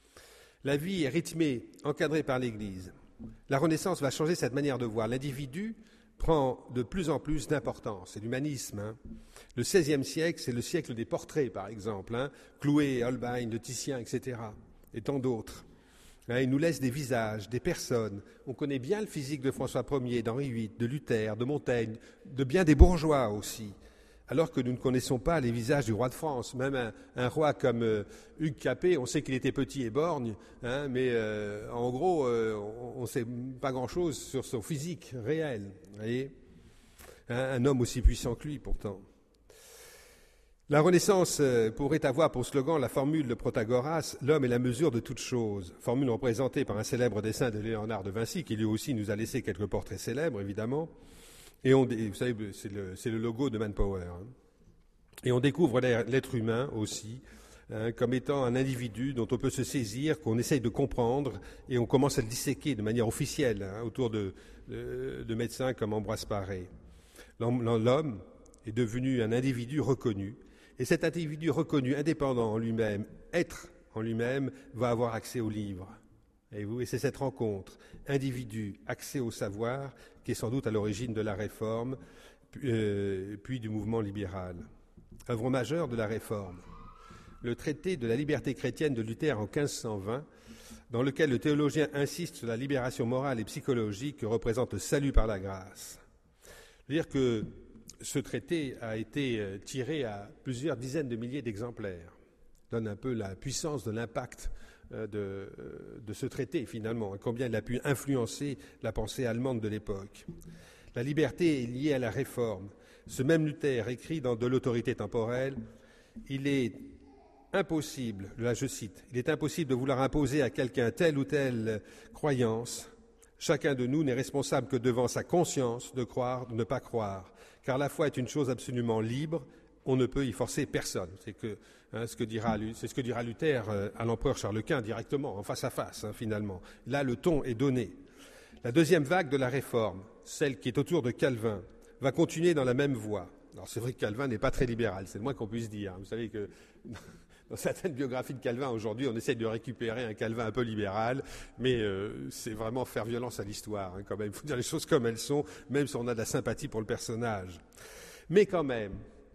La vie est rythmée, encadrée par l'Église. La Renaissance va changer cette manière de voir. L'individu prend de plus en plus d'importance. C'est l'humanisme. Hein. Le seizième siècle, c'est le siècle des portraits, par exemple. Hein. Clouet, Holbein, de Titien, et cetera. Et tant d'autres. Hein, il nous laisse des visages, des personnes. On connaît bien le physique de François Ier, d'Henri huit, de Luther, de Montaigne, de bien des bourgeois aussi. Alors que nous ne connaissons pas les visages du roi de France. Même un, un roi comme euh, Hugues Capet, on sait qu'il était petit et borgne, hein, mais euh, en gros, euh, on ne sait pas grand-chose sur son physique réel. Vous voyez, un, un homme aussi puissant que lui, pourtant. La Renaissance euh, pourrait avoir pour slogan la formule de Protagoras, « L'homme est la mesure de toute chose », formule représentée par un célèbre dessin de Léonard de Vinci, qui lui aussi nous a laissé quelques portraits célèbres, évidemment. Et on, vous savez, c'est le, c'est le logo de Manpower. Hein. Et on découvre l'être humain aussi hein, comme étant un individu dont on peut se saisir, qu'on essaye de comprendre, et on commence à le disséquer de manière officielle hein, autour de, de, de médecins comme Ambroise Paré. L'homme est devenu un individu reconnu, et cet individu reconnu, indépendant en lui-même, être en lui-même, va avoir accès au livre. Et, vous, et c'est cette rencontre, individu, accès au savoir, qui est sans doute à l'origine de la Réforme, puis, euh, puis du mouvement libéral. Œuvre majeure de la Réforme, le traité de la liberté chrétienne de Luther en quinze cent vingt, dans lequel le théologien insiste sur la libération morale et psychologique que représente le salut par la grâce. C'est-à-dire que ce traité a été tiré à plusieurs dizaines de milliers d'exemplaires. Donne un peu la puissance de l'impact De, de ce traité, finalement, et combien il a pu influencer la pensée allemande de l'époque. La liberté est liée à la réforme. Ce même Luther écrit dans De l'autorité temporelle, « Il est impossible, là je cite, « Il est impossible de vouloir imposer à quelqu'un telle ou telle croyance. Chacun de nous n'est responsable que devant sa conscience de croire, de ne pas croire, car la foi est une chose absolument libre, on ne peut y forcer personne. » C'est que Hein, ce que dira, c'est ce que dira Luther euh, à l'empereur Charles Quint directement, en face à face, hein, finalement. Là, le ton est donné. La deuxième vague de la Réforme, celle qui est autour de Calvin, va continuer dans la même voie. Alors, c'est vrai que Calvin n'est pas très libéral, c'est le moins qu'on puisse dire. Vous savez que dans certaines biographies de Calvin aujourd'hui, on essaie de récupérer un Calvin un peu libéral, mais euh, c'est vraiment faire violence à l'histoire, hein, quand même. Il faut dire les choses comme elles sont, même si on a de la sympathie pour le personnage. Mais quand même,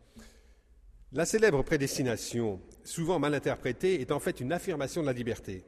la célèbre prédestination, souvent mal interprétée, est en fait une affirmation de la liberté.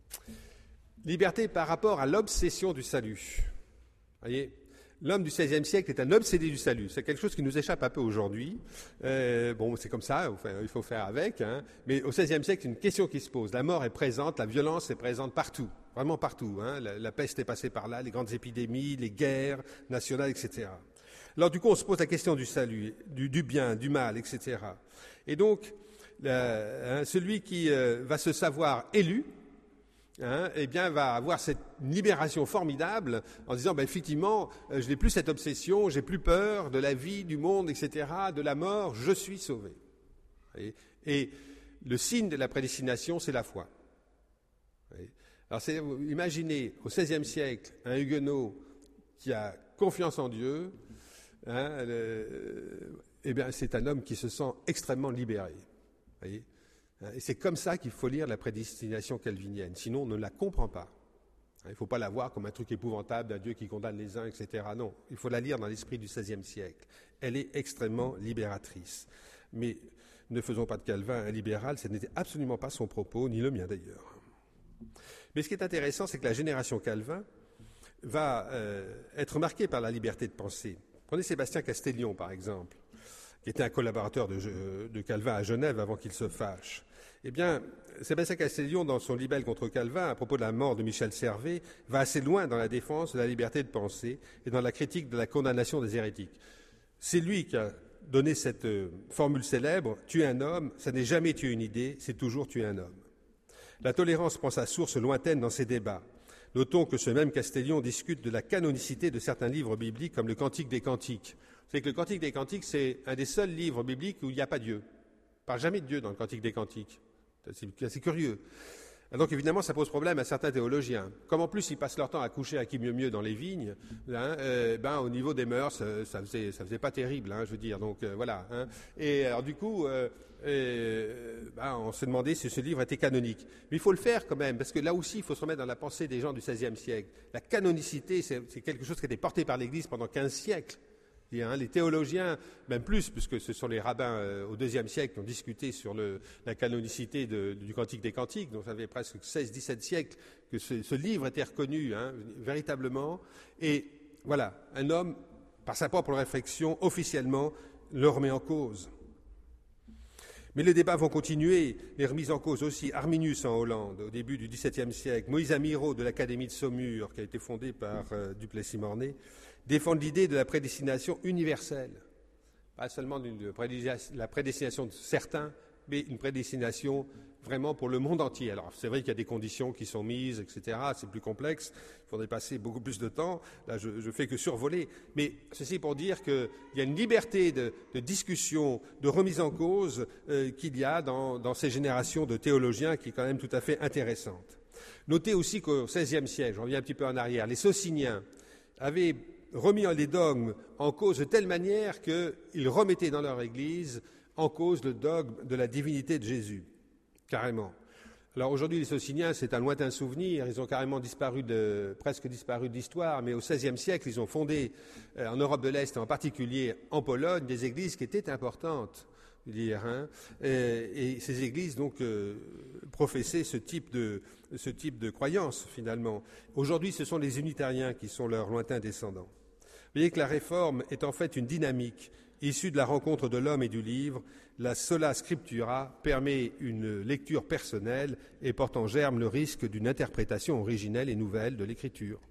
Liberté par rapport à l'obsession du salut. Voyez, l'homme du seizième siècle est un obsédé du salut. C'est quelque chose qui nous échappe un peu aujourd'hui. Euh, bon, c'est comme ça, enfin, il faut faire avec. Hein. Mais au seizième siècle, c'est une question qui se pose. La mort est présente, la violence est présente partout, vraiment partout. Hein. La, la peste est passée par là, les grandes épidémies, les guerres nationales, et cetera. Alors du coup, on se pose la question du salut, du, du bien, du mal, et cetera. Et donc, la, hein, celui qui euh, va se savoir élu, Hein, eh bien, va avoir cette libération formidable en disant, ben, effectivement, euh, je n'ai plus cette obsession, j'ai plus peur de la vie, du monde, et cetera, de la mort, je suis sauvé. Et, et le signe de la prédestination, c'est la foi. Et, alors, c'est, imaginez, au seizième siècle, un huguenot qui a confiance en Dieu, hein, le, eh bien, c'est un homme qui se sent extrêmement libéré. Voyez. Et c'est comme ça qu'il faut lire la prédestination calvinienne, sinon on ne la comprend pas. Il ne faut pas la voir comme un truc épouvantable d'un Dieu qui condamne les uns, et cetera. Non, il faut la lire dans l'esprit du seizième siècle. Elle est extrêmement libératrice. Mais ne faisons pas de Calvin un libéral, ce n'était absolument pas son propos, ni le mien d'ailleurs. Mais ce qui est intéressant, c'est que la génération Calvin va euh, être marquée par la liberté de penser. Prenez Sébastien Castellion, par exemple, qui était un collaborateur de, de Calvin à Genève avant qu'il se fâche. Eh bien, Sébastien Castellion, dans son libelle contre Calvin, à propos de la mort de Michel Servet, va assez loin dans la défense de la liberté de penser et dans la critique de la condamnation des hérétiques. C'est lui qui a donné cette euh, formule célèbre « tuer un homme, ça n'est jamais tuer une idée, c'est toujours tuer un homme ». La tolérance prend sa source lointaine dans ces débats. Notons que ce même Castellion discute de la canonicité de certains livres bibliques comme le Cantique des Cantiques. C'est que le Cantique des Cantiques, c'est un des seuls livres bibliques où il n'y a pas Dieu. Il ne parle jamais de Dieu dans le Cantique des Cantiques. C'est assez curieux. Donc évidemment, ça pose problème à certains théologiens. Comme en plus ils passent leur temps à coucher à qui mieux mieux dans les vignes, hein, euh, ben, au niveau des mœurs, ça faisait, ça faisait pas terrible, hein, je veux dire. Donc euh, voilà. Hein. Et alors du coup, euh, euh, ben, on se demandait si ce livre était canonique. Mais il faut le faire quand même, parce que là aussi, il faut se remettre dans la pensée des gens du seizième siècle. La canonicité, c'est, c'est quelque chose qui a été porté par l'Église pendant quinze siècles. Les théologiens, même plus, puisque ce sont les rabbins euh, au deuxième siècle qui ont discuté sur le, la canonicité de, du Cantique des Cantiques, donc ça fait presque seize dix-sept siècles que ce, ce livre était reconnu, hein, véritablement. Et voilà, un homme, par sa propre réflexion, officiellement, le remet en cause. Mais les débats vont continuer, les remises en cause aussi. Arminius en Hollande, au début du dix-septième siècle, Moïse Amirault de l'Académie de Saumur, qui a été fondée par euh, Duplessis-Mornay, défendent l'idée de la prédestination universelle. Pas seulement de la prédestination de certains, mais une prédestination vraiment pour le monde entier. Alors c'est vrai qu'il y a des conditions qui sont mises, et cetera. C'est plus complexe, il faudrait passer beaucoup plus de temps. Là, je ne fais que survoler. Mais ceci pour dire qu'il y a une liberté de, de discussion, de remise en cause euh, qu'il y a dans, dans ces générations de théologiens qui est quand même tout à fait intéressante. Notez aussi qu'au seizième siècle, je reviens un petit peu en arrière, les Sociniens avaient remis les dogmes en cause de telle manière qu'ils remettaient dans leur Église en cause le dogme de la divinité de Jésus, carrément. Alors aujourd'hui, les Sociniens, c'est un lointain souvenir, ils ont carrément disparu de, presque disparu de l'histoire, mais au seizième siècle, ils ont fondé euh, en Europe de l'Est, en particulier en Pologne, des églises qui étaient importantes. Dire, hein, et, et ces églises donc euh, professaient ce type de ce type de croyance finalement. Aujourd'hui, ce sont les unitariens qui sont leurs lointains descendants. Vous voyez que la réforme est en fait une dynamique issue de la rencontre de l'homme et du livre. La sola scriptura permet une lecture personnelle et porte en germe le risque d'une interprétation originelle et nouvelle de l'écriture.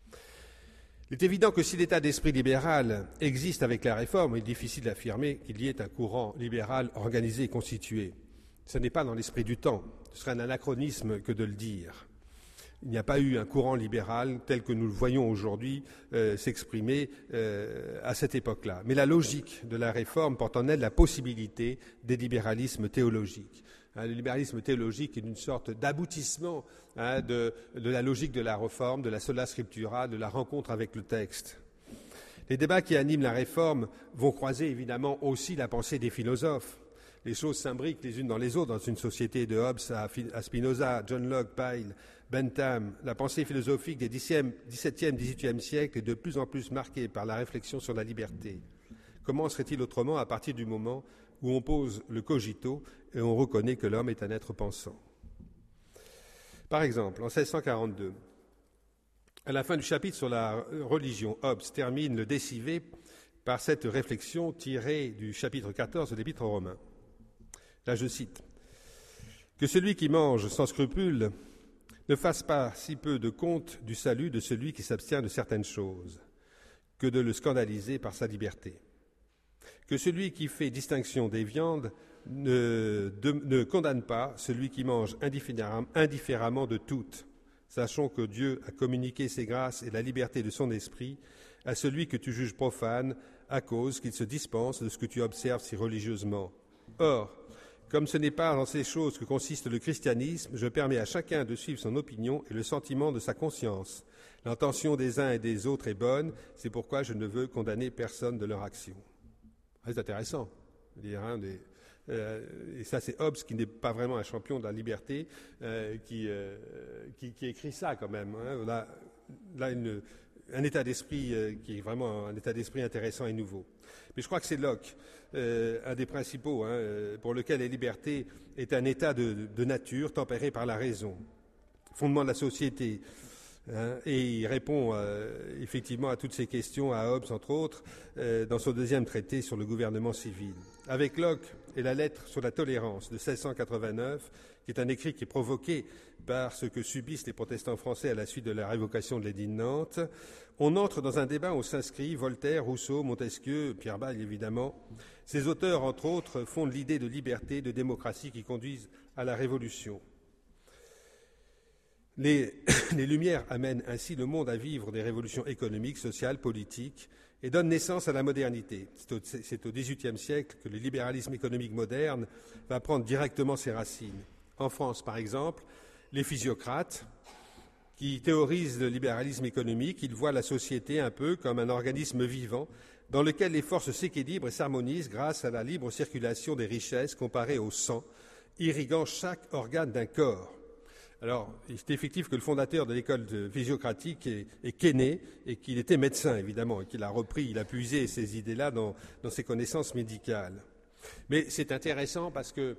Il est évident que si l'état d'esprit libéral existe avec la réforme, il est difficile d'affirmer qu'il y ait un courant libéral organisé et constitué. Ce n'est pas dans l'esprit du temps, ce serait un anachronisme que de le dire. Il n'y a pas eu un courant libéral tel que nous le voyons aujourd'hui euh, s'exprimer euh, à cette époque-là. Mais la logique de la réforme porte en elle la possibilité des libéralismes théologiques. Hein, le libéralisme théologique est une sorte d'aboutissement hein, de, de la logique de la réforme, de la sola scriptura, de la rencontre avec le texte. Les débats qui animent la réforme vont croiser évidemment aussi la pensée des philosophes. les choses s'imbriquent les unes dans les autres dans une société de Hobbes à Spinoza, John Locke, Pyle, Bentham. La pensée philosophique des dix-septième, dix-huitième siècles est de plus en plus marquée par la réflexion sur la liberté. Comment serait-il autrement à partir du moment où on pose le cogito et on reconnaît que l'homme est un être pensant? Par exemple, en seize cent quarante-deux, à la fin du chapitre sur la religion, Hobbes termine le Décivé par cette réflexion tirée du chapitre quatorze de l'Épître aux Romains. Là, je cite, « Que celui qui mange sans scrupule ne fasse pas si peu de compte du salut de celui qui s'abstient de certaines choses, que de le scandaliser par sa liberté. Que celui qui fait distinction des viandes ne, de, ne condamne pas celui qui mange indifféremment, indifféremment de toutes, sachant que Dieu a communiqué ses grâces et la liberté de son esprit à celui que tu juges profane à cause qu'il se dispense de ce que tu observes si religieusement. Or, comme ce n'est pas dans ces choses que consiste le christianisme, je permets à chacun de suivre son opinion et le sentiment de sa conscience. L'intention des uns et des autres est bonne, c'est pourquoi je ne veux condamner personne de leur action. » C'est intéressant. Dire, hein, des, euh, et ça, c'est Hobbes, qui n'est pas vraiment un champion de la liberté, euh, qui, euh, qui, qui écrit ça quand même. Hein. Là, là une, un état d'esprit euh, qui est vraiment un état d'esprit intéressant et nouveau. Mais je crois que c'est Locke, euh, un des principaux, hein, pour lequel la liberté est un état de, de nature tempéré par la raison, fondement de la société. Hein, et il répond euh, effectivement à toutes ces questions, à Hobbes entre autres, euh, dans son deuxième traité sur le gouvernement civil. Avec Locke et la lettre sur la tolérance de seize cent quatre-vingt-neuf, qui est un écrit qui est provoqué par ce que subissent les protestants français à la suite de la révocation de l'édit de Nantes, on entre dans un débat où s'inscrit Voltaire, Rousseau, Montesquieu, Pierre Bayle évidemment. Ces auteurs, entre autres, fondent l'idée de liberté, de démocratie qui conduisent à la Révolution. Les, les Lumières amènent ainsi le monde à vivre des révolutions économiques, sociales, politiques et donnent naissance à la modernité. C'est au, c'est au dix-huitième siècle que le libéralisme économique moderne va prendre directement ses racines. En France, par exemple, les physiocrates, qui théorisent le libéralisme économique, ils voient la société un peu comme un organisme vivant dans lequel les forces s'équilibrent et s'harmonisent grâce à la libre circulation des richesses comparée au sang, irriguant chaque organe d'un corps. Alors, il est effectif que le fondateur de l'école physiocratique est, est Quesnay et qu'il était médecin, évidemment, et qu'il a repris, il a puisé ces idées-là dans, dans ses connaissances médicales. Mais c'est intéressant parce que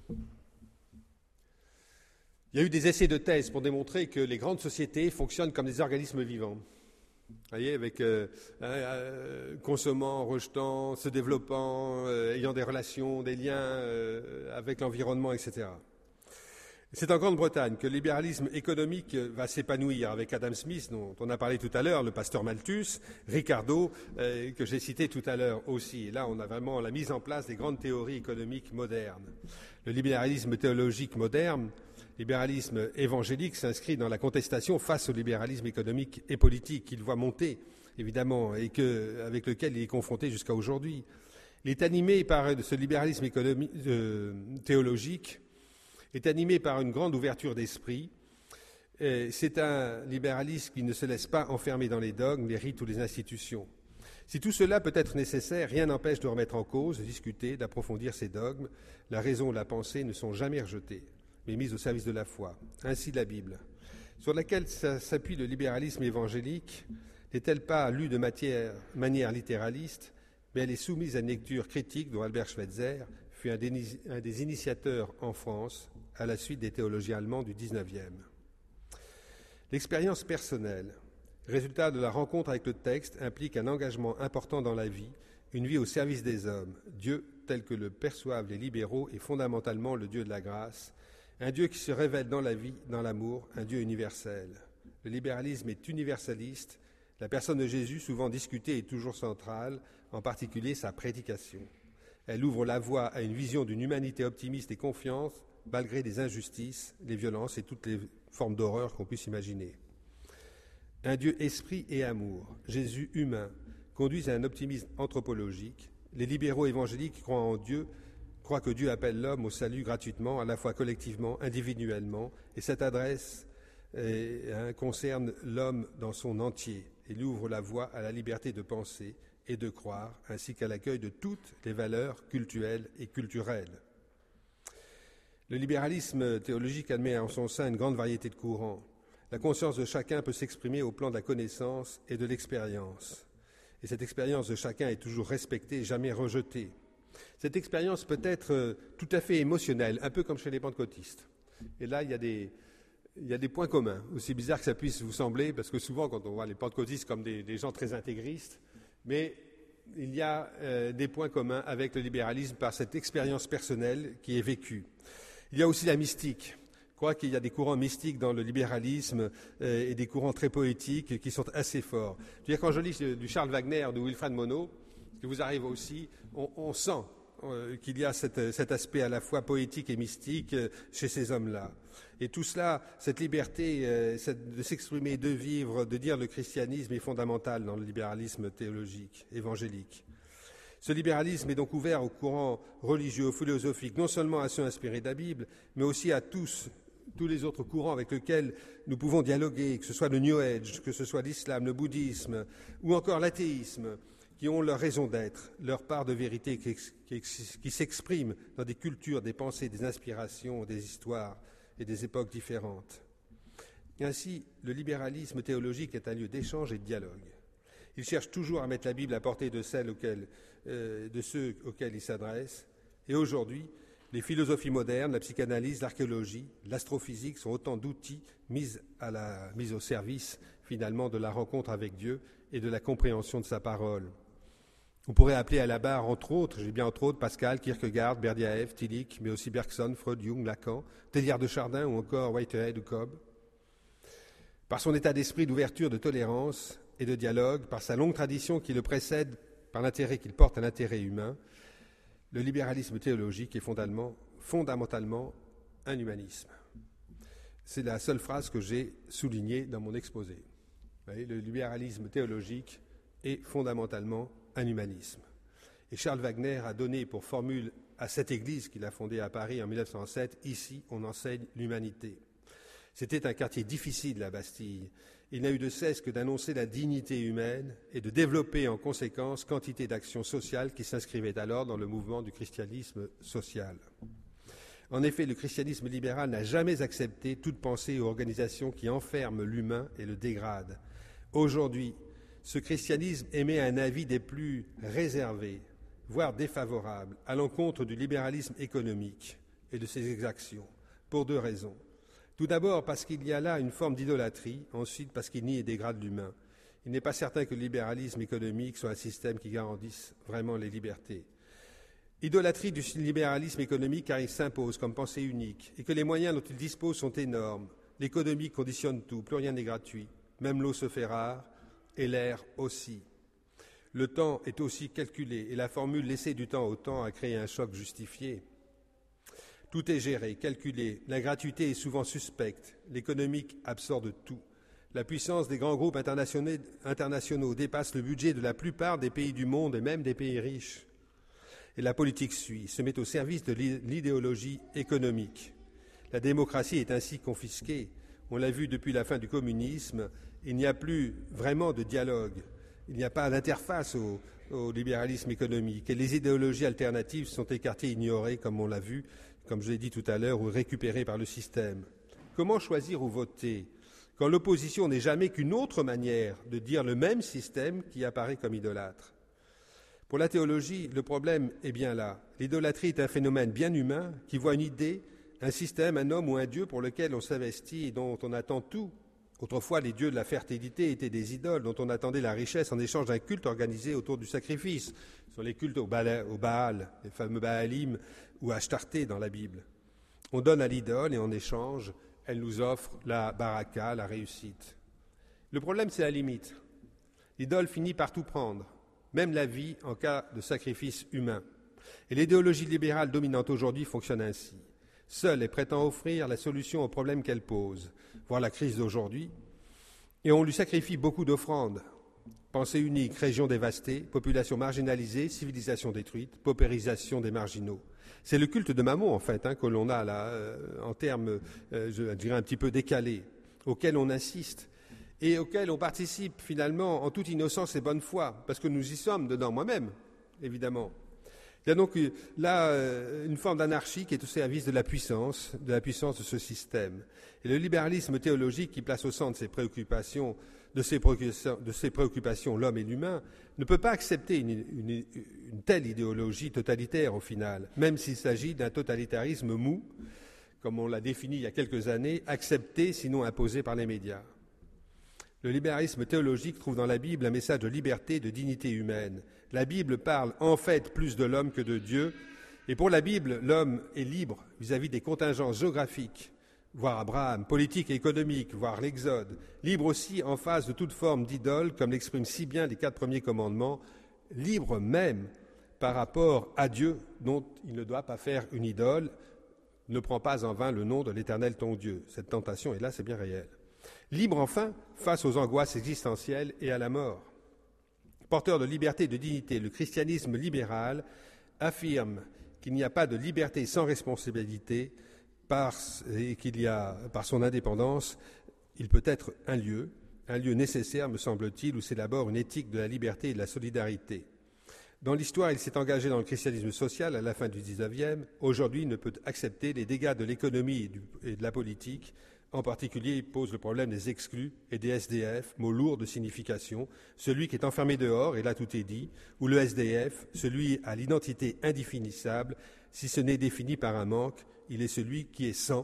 il y a eu des essais de thèse pour démontrer que les grandes sociétés fonctionnent comme des organismes vivants. Vous voyez, avec euh, euh, consommant, rejetant, se développant, euh, ayant des relations, des liens euh, avec l'environnement, et cetera. C'est en Grande-Bretagne que le libéralisme économique va s'épanouir avec Adam Smith, dont on a parlé tout à l'heure, le pasteur Malthus, Ricardo, euh, que j'ai cité tout à l'heure aussi. Et là, on a vraiment la mise en place des grandes théories économiques modernes. Le libéralisme théologique moderne, libéralisme évangélique, s'inscrit dans la contestation face au libéralisme économique et politique qu'il voit monter, évidemment, et que, avec lequel il est confronté jusqu'à aujourd'hui. Il est animé par ce libéralisme économique, euh, théologique, est animé par une grande ouverture d'esprit. C'est un libéralisme qui ne se laisse pas enfermer dans les dogmes, les rites ou les institutions. Si tout cela peut être nécessaire, rien n'empêche de remettre en cause, de discuter, d'approfondir ces dogmes. La raison et la pensée ne sont jamais rejetées, mais mises au service de la foi. Ainsi la Bible, sur laquelle s'appuie le libéralisme évangélique, n'est-elle pas lue de matière, manière littéraliste, mais elle est soumise à une lecture critique dont Albert Schweitzer fut un des, un des initiateurs en France à la suite des théologiens allemands du dix-neuvième. L'expérience personnelle, résultat de la rencontre avec le texte, implique un engagement important dans la vie, une vie au service des hommes. Dieu, tel que le perçoivent les libéraux, est fondamentalement le Dieu de la grâce, un Dieu qui se révèle dans la vie, dans l'amour, un Dieu universel. Le libéralisme est universaliste, la personne de Jésus, souvent discutée, est toujours centrale, en particulier sa prédication. Elle ouvre la voie à une vision d'une humanité optimiste et confiante, malgré les injustices, les violences et toutes les formes d'horreur qu'on puisse imaginer. Un Dieu esprit et amour, Jésus humain, conduisent à un optimisme anthropologique. Les libéraux évangéliques qui croient en Dieu croient que Dieu appelle l'homme au salut gratuitement, à la fois collectivement, individuellement, et cette adresse eh, hein, concerne l'homme dans son entier. Il ouvre la voie à la liberté de penser et de croire, ainsi qu'à l'accueil de toutes les valeurs cultuelles et culturelles. Le libéralisme théologique admet en son sein une grande variété de courants. La conscience de chacun peut s'exprimer au plan de la connaissance et de l'expérience. Et cette expérience de chacun est toujours respectée, jamais rejetée. Cette expérience peut être tout à fait émotionnelle, un peu comme chez les pentecôtistes. Et là, il y a des, il y a des points communs, aussi bizarre que ça puisse vous sembler, parce que souvent, quand on voit les pentecôtistes comme des, des gens très intégristes, mais il y a euh, des points communs avec le libéralisme par cette expérience personnelle qui est vécue. Il y a aussi la mystique. Je crois qu'il y a des courants mystiques dans le libéralisme euh, et des courants très poétiques qui sont assez forts. Je veux dire, quand je lis du Charles Wagner, de Wilfred Monod, ce qui vous arrive aussi, on, on sent euh, qu'il y a cette, cet aspect à la fois poétique et mystique euh, chez ces hommes-là. Et tout cela, cette liberté euh, cette, de s'exprimer, de vivre, de dire le christianisme est fondamental dans le libéralisme théologique, évangélique. Ce libéralisme est donc ouvert aux courants religieux, philosophiques, non seulement à ceux inspirés de la Bible, mais aussi à tous, tous les autres courants avec lesquels nous pouvons dialoguer, que ce soit le New Age, que ce soit l'islam, le bouddhisme, ou encore l'athéisme, qui ont leur raison d'être, leur part de vérité qui, qui, qui s'exprime dans des cultures, des pensées, des inspirations, des histoires et des époques différentes. Ainsi, le libéralisme théologique est un lieu d'échange et de dialogue. Il cherche toujours à mettre la Bible à portée de, celles auxquelles, euh, de ceux auxquels il s'adresse. Et aujourd'hui, les philosophies modernes, la psychanalyse, l'archéologie, l'astrophysique sont autant d'outils mis, à la, mis au service, finalement, de la rencontre avec Dieu et de la compréhension de sa parole. On pourrait appeler à la barre, entre autres, j'ai bien entre autres Pascal, Kierkegaard, Berdyaev, Tillich, mais aussi Bergson, Freud, Jung, Lacan, Teilhard de Chardin ou encore Whitehead ou Cobb. Par son état d'esprit d'ouverture, de tolérance et de dialogue, par sa longue tradition qui le précède, par l'intérêt qu'il porte à l'intérêt humain, le libéralisme théologique est fondamentalement, fondamentalement un humanisme. C'est la seule phrase que j'ai soulignée dans mon exposé. Vous voyez, le libéralisme théologique est fondamentalement un humanisme. Et Charles Wagner a donné pour formule à cette église qu'il a fondée à Paris en mille neuf cent sept, « Ici, on enseigne l'humanité ». C'était un quartier difficile, la Bastille. Il n'a eu de cesse que d'annoncer la dignité humaine et de développer en conséquence quantité d'actions sociales qui s'inscrivaient alors dans le mouvement du christianisme social. En effet, le christianisme libéral n'a jamais accepté toute pensée ou organisation qui enferme l'humain et le dégrade. Aujourd'hui, ce christianisme émet un avis des plus réservés, voire défavorable, à l'encontre du libéralisme économique et de ses exactions, pour deux raisons. Tout d'abord parce qu'il y a là une forme d'idolâtrie, ensuite parce qu'il nie et dégrade l'humain. Il n'est pas certain que le libéralisme économique soit un système qui garantisse vraiment les libertés. Idolâtrie du libéralisme économique car il s'impose comme pensée unique et que les moyens dont il dispose sont énormes. L'économie conditionne tout, plus rien n'est gratuit. Même l'eau se fait rare et l'air aussi. Le temps est aussi calculé et la formule « laisser du temps au temps » a créé un choc justifié. Tout est géré, calculé, la gratuité est souvent suspecte, l'économique absorbe tout. La puissance des grands groupes internationaux, internationaux dépasse le budget de la plupart des pays du monde et même des pays riches. Et la politique suit, se met au service de l'idéologie économique. La démocratie est ainsi confisquée. On l'a vu depuis la fin du communisme, il n'y a plus vraiment de dialogue. Il n'y a pas d'interface au, au libéralisme économique. Et les idéologies alternatives sont écartées, ignorées, comme on l'a vu, comme je l'ai dit tout à l'heure, ou récupérées par le système. Comment choisir ou voter quand l'opposition n'est jamais qu'une autre manière de dire le même système qui apparaît comme idolâtre? Pour la théologie, le problème est bien là. L'idolâtrie est un phénomène bien humain qui voit une idée, un système, un homme ou un dieu pour lequel on s'investit et dont on attend tout. Autrefois, les dieux de la fertilité étaient des idoles dont on attendait la richesse en échange d'un culte organisé autour du sacrifice. Ce sont les cultes au Baal, au Baal, les fameux Baalim ou Ashtarté dans la Bible. On donne à l'idole et en échange, elle nous offre la baraka, la réussite. Le problème, c'est la limite. L'idole finit par tout prendre, même la vie en cas de sacrifice humain. Et l'idéologie libérale dominante aujourd'hui fonctionne ainsi. Seule, elle prétend offrir la solution aux problèmes qu'elle pose, voire la crise d'aujourd'hui, et on lui sacrifie beaucoup d'offrandes. Pensée unique, région dévastée, population marginalisée, civilisation détruite, paupérisation des marginaux. C'est le culte de Mammon, en fait, hein, que l'on a là, euh, en termes, euh, je dirais, un petit peu décalés, auquel on insiste et auquel on participe finalement en toute innocence et bonne foi, parce que nous y sommes dedans, moi-même, évidemment. Il y a donc là une forme d'anarchie qui est au service de la puissance, de la puissance de ce système. Et le libéralisme théologique qui place au centre ses préoccupations, de ses préoccupations, de ses préoccupations l'homme et l'humain, ne peut pas accepter une, une, une telle idéologie totalitaire au final, même s'il s'agit d'un totalitarisme mou, comme on l'a défini il y a quelques années, accepté sinon imposé par les médias. Le libéralisme théologique trouve dans la Bible un message de liberté, de dignité humaine. La Bible parle en fait plus de l'homme que de Dieu, et pour la Bible, l'homme est libre vis-à-vis des contingences géographiques, voire Abraham, politiques et économiques, voire l'Exode, libre aussi en face de toute forme d'idole, comme l'expriment si bien les quatre premiers commandements, libre même par rapport à Dieu, dont il ne doit pas faire une idole. Ne prends pas en vain le nom de l'Éternel ton Dieu. Cette tentation est là, c'est bien réel. Libre enfin face aux angoisses existentielles et à la mort. Porteur de liberté et de dignité, le christianisme libéral affirme qu'il n'y a pas de liberté sans responsabilité par, et qu'il y a, par son indépendance, il peut être un lieu, un lieu nécessaire, me semble-t-il, où s'élabore une éthique de la liberté et de la solidarité. Dans l'histoire, il s'est engagé dans le christianisme social à la fin du dix-neuvième. Aujourd'hui, il ne peut accepter les dégâts de l'économie et, du, et de la politique. En particulier, il pose le problème des exclus et des S D F, mot lourd de signification, celui qui est enfermé dehors, et là tout est dit, ou le S D F, celui à l'identité indéfinissable, si ce n'est défini par un manque, il est celui qui est sans,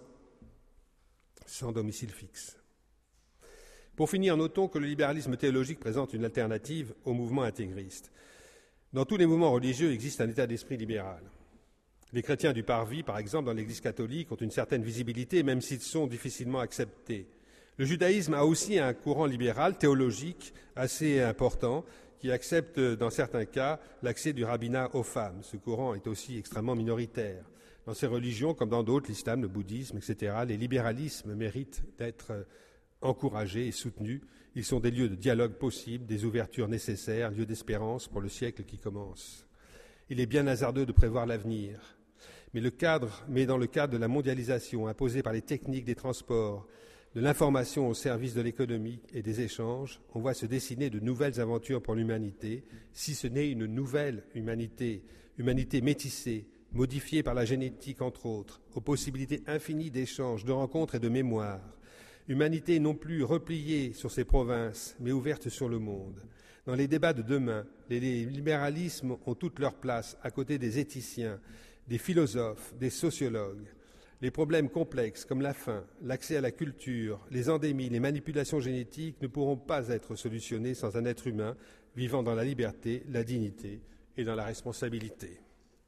sans domicile fixe. Pour finir, notons que le libéralisme théologique présente une alternative au mouvement intégriste. Dans tous les mouvements religieux existe un état d'esprit libéral. Les chrétiens du parvis, par exemple, dans l'Église catholique, ont une certaine visibilité, même s'ils sont difficilement acceptés. Le judaïsme a aussi un courant libéral, théologique, assez important, qui accepte, dans certains cas, l'accès du rabbinat aux femmes. Ce courant est aussi extrêmement minoritaire. Dans ces religions, comme dans d'autres, l'islam, le bouddhisme, et cetera, les libéralismes méritent d'être encouragés et soutenus. Ils sont des lieux de dialogue possible, des ouvertures nécessaires, lieux d'espérance pour le siècle qui commence. Il est bien hasardeux de prévoir l'avenir. Mais, le cadre, mais dans le cadre de la mondialisation imposée par les techniques des transports, de l'information au service de l'économie et des échanges, on voit se dessiner de nouvelles aventures pour l'humanité, si ce n'est une nouvelle humanité, humanité métissée, modifiée par la génétique entre autres, aux possibilités infinies d'échanges, de rencontres et de mémoire. Humanité non plus repliée sur ses provinces, mais ouverte sur le monde. Dans les débats de demain, les libéralismes ont toute leur place à côté des éthiciens, des philosophes, des sociologues. Les problèmes complexes comme la faim, l'accès à la culture, les endémies, les manipulations génétiques ne pourront pas être solutionnés sans un être humain vivant dans la liberté, la dignité et dans la responsabilité.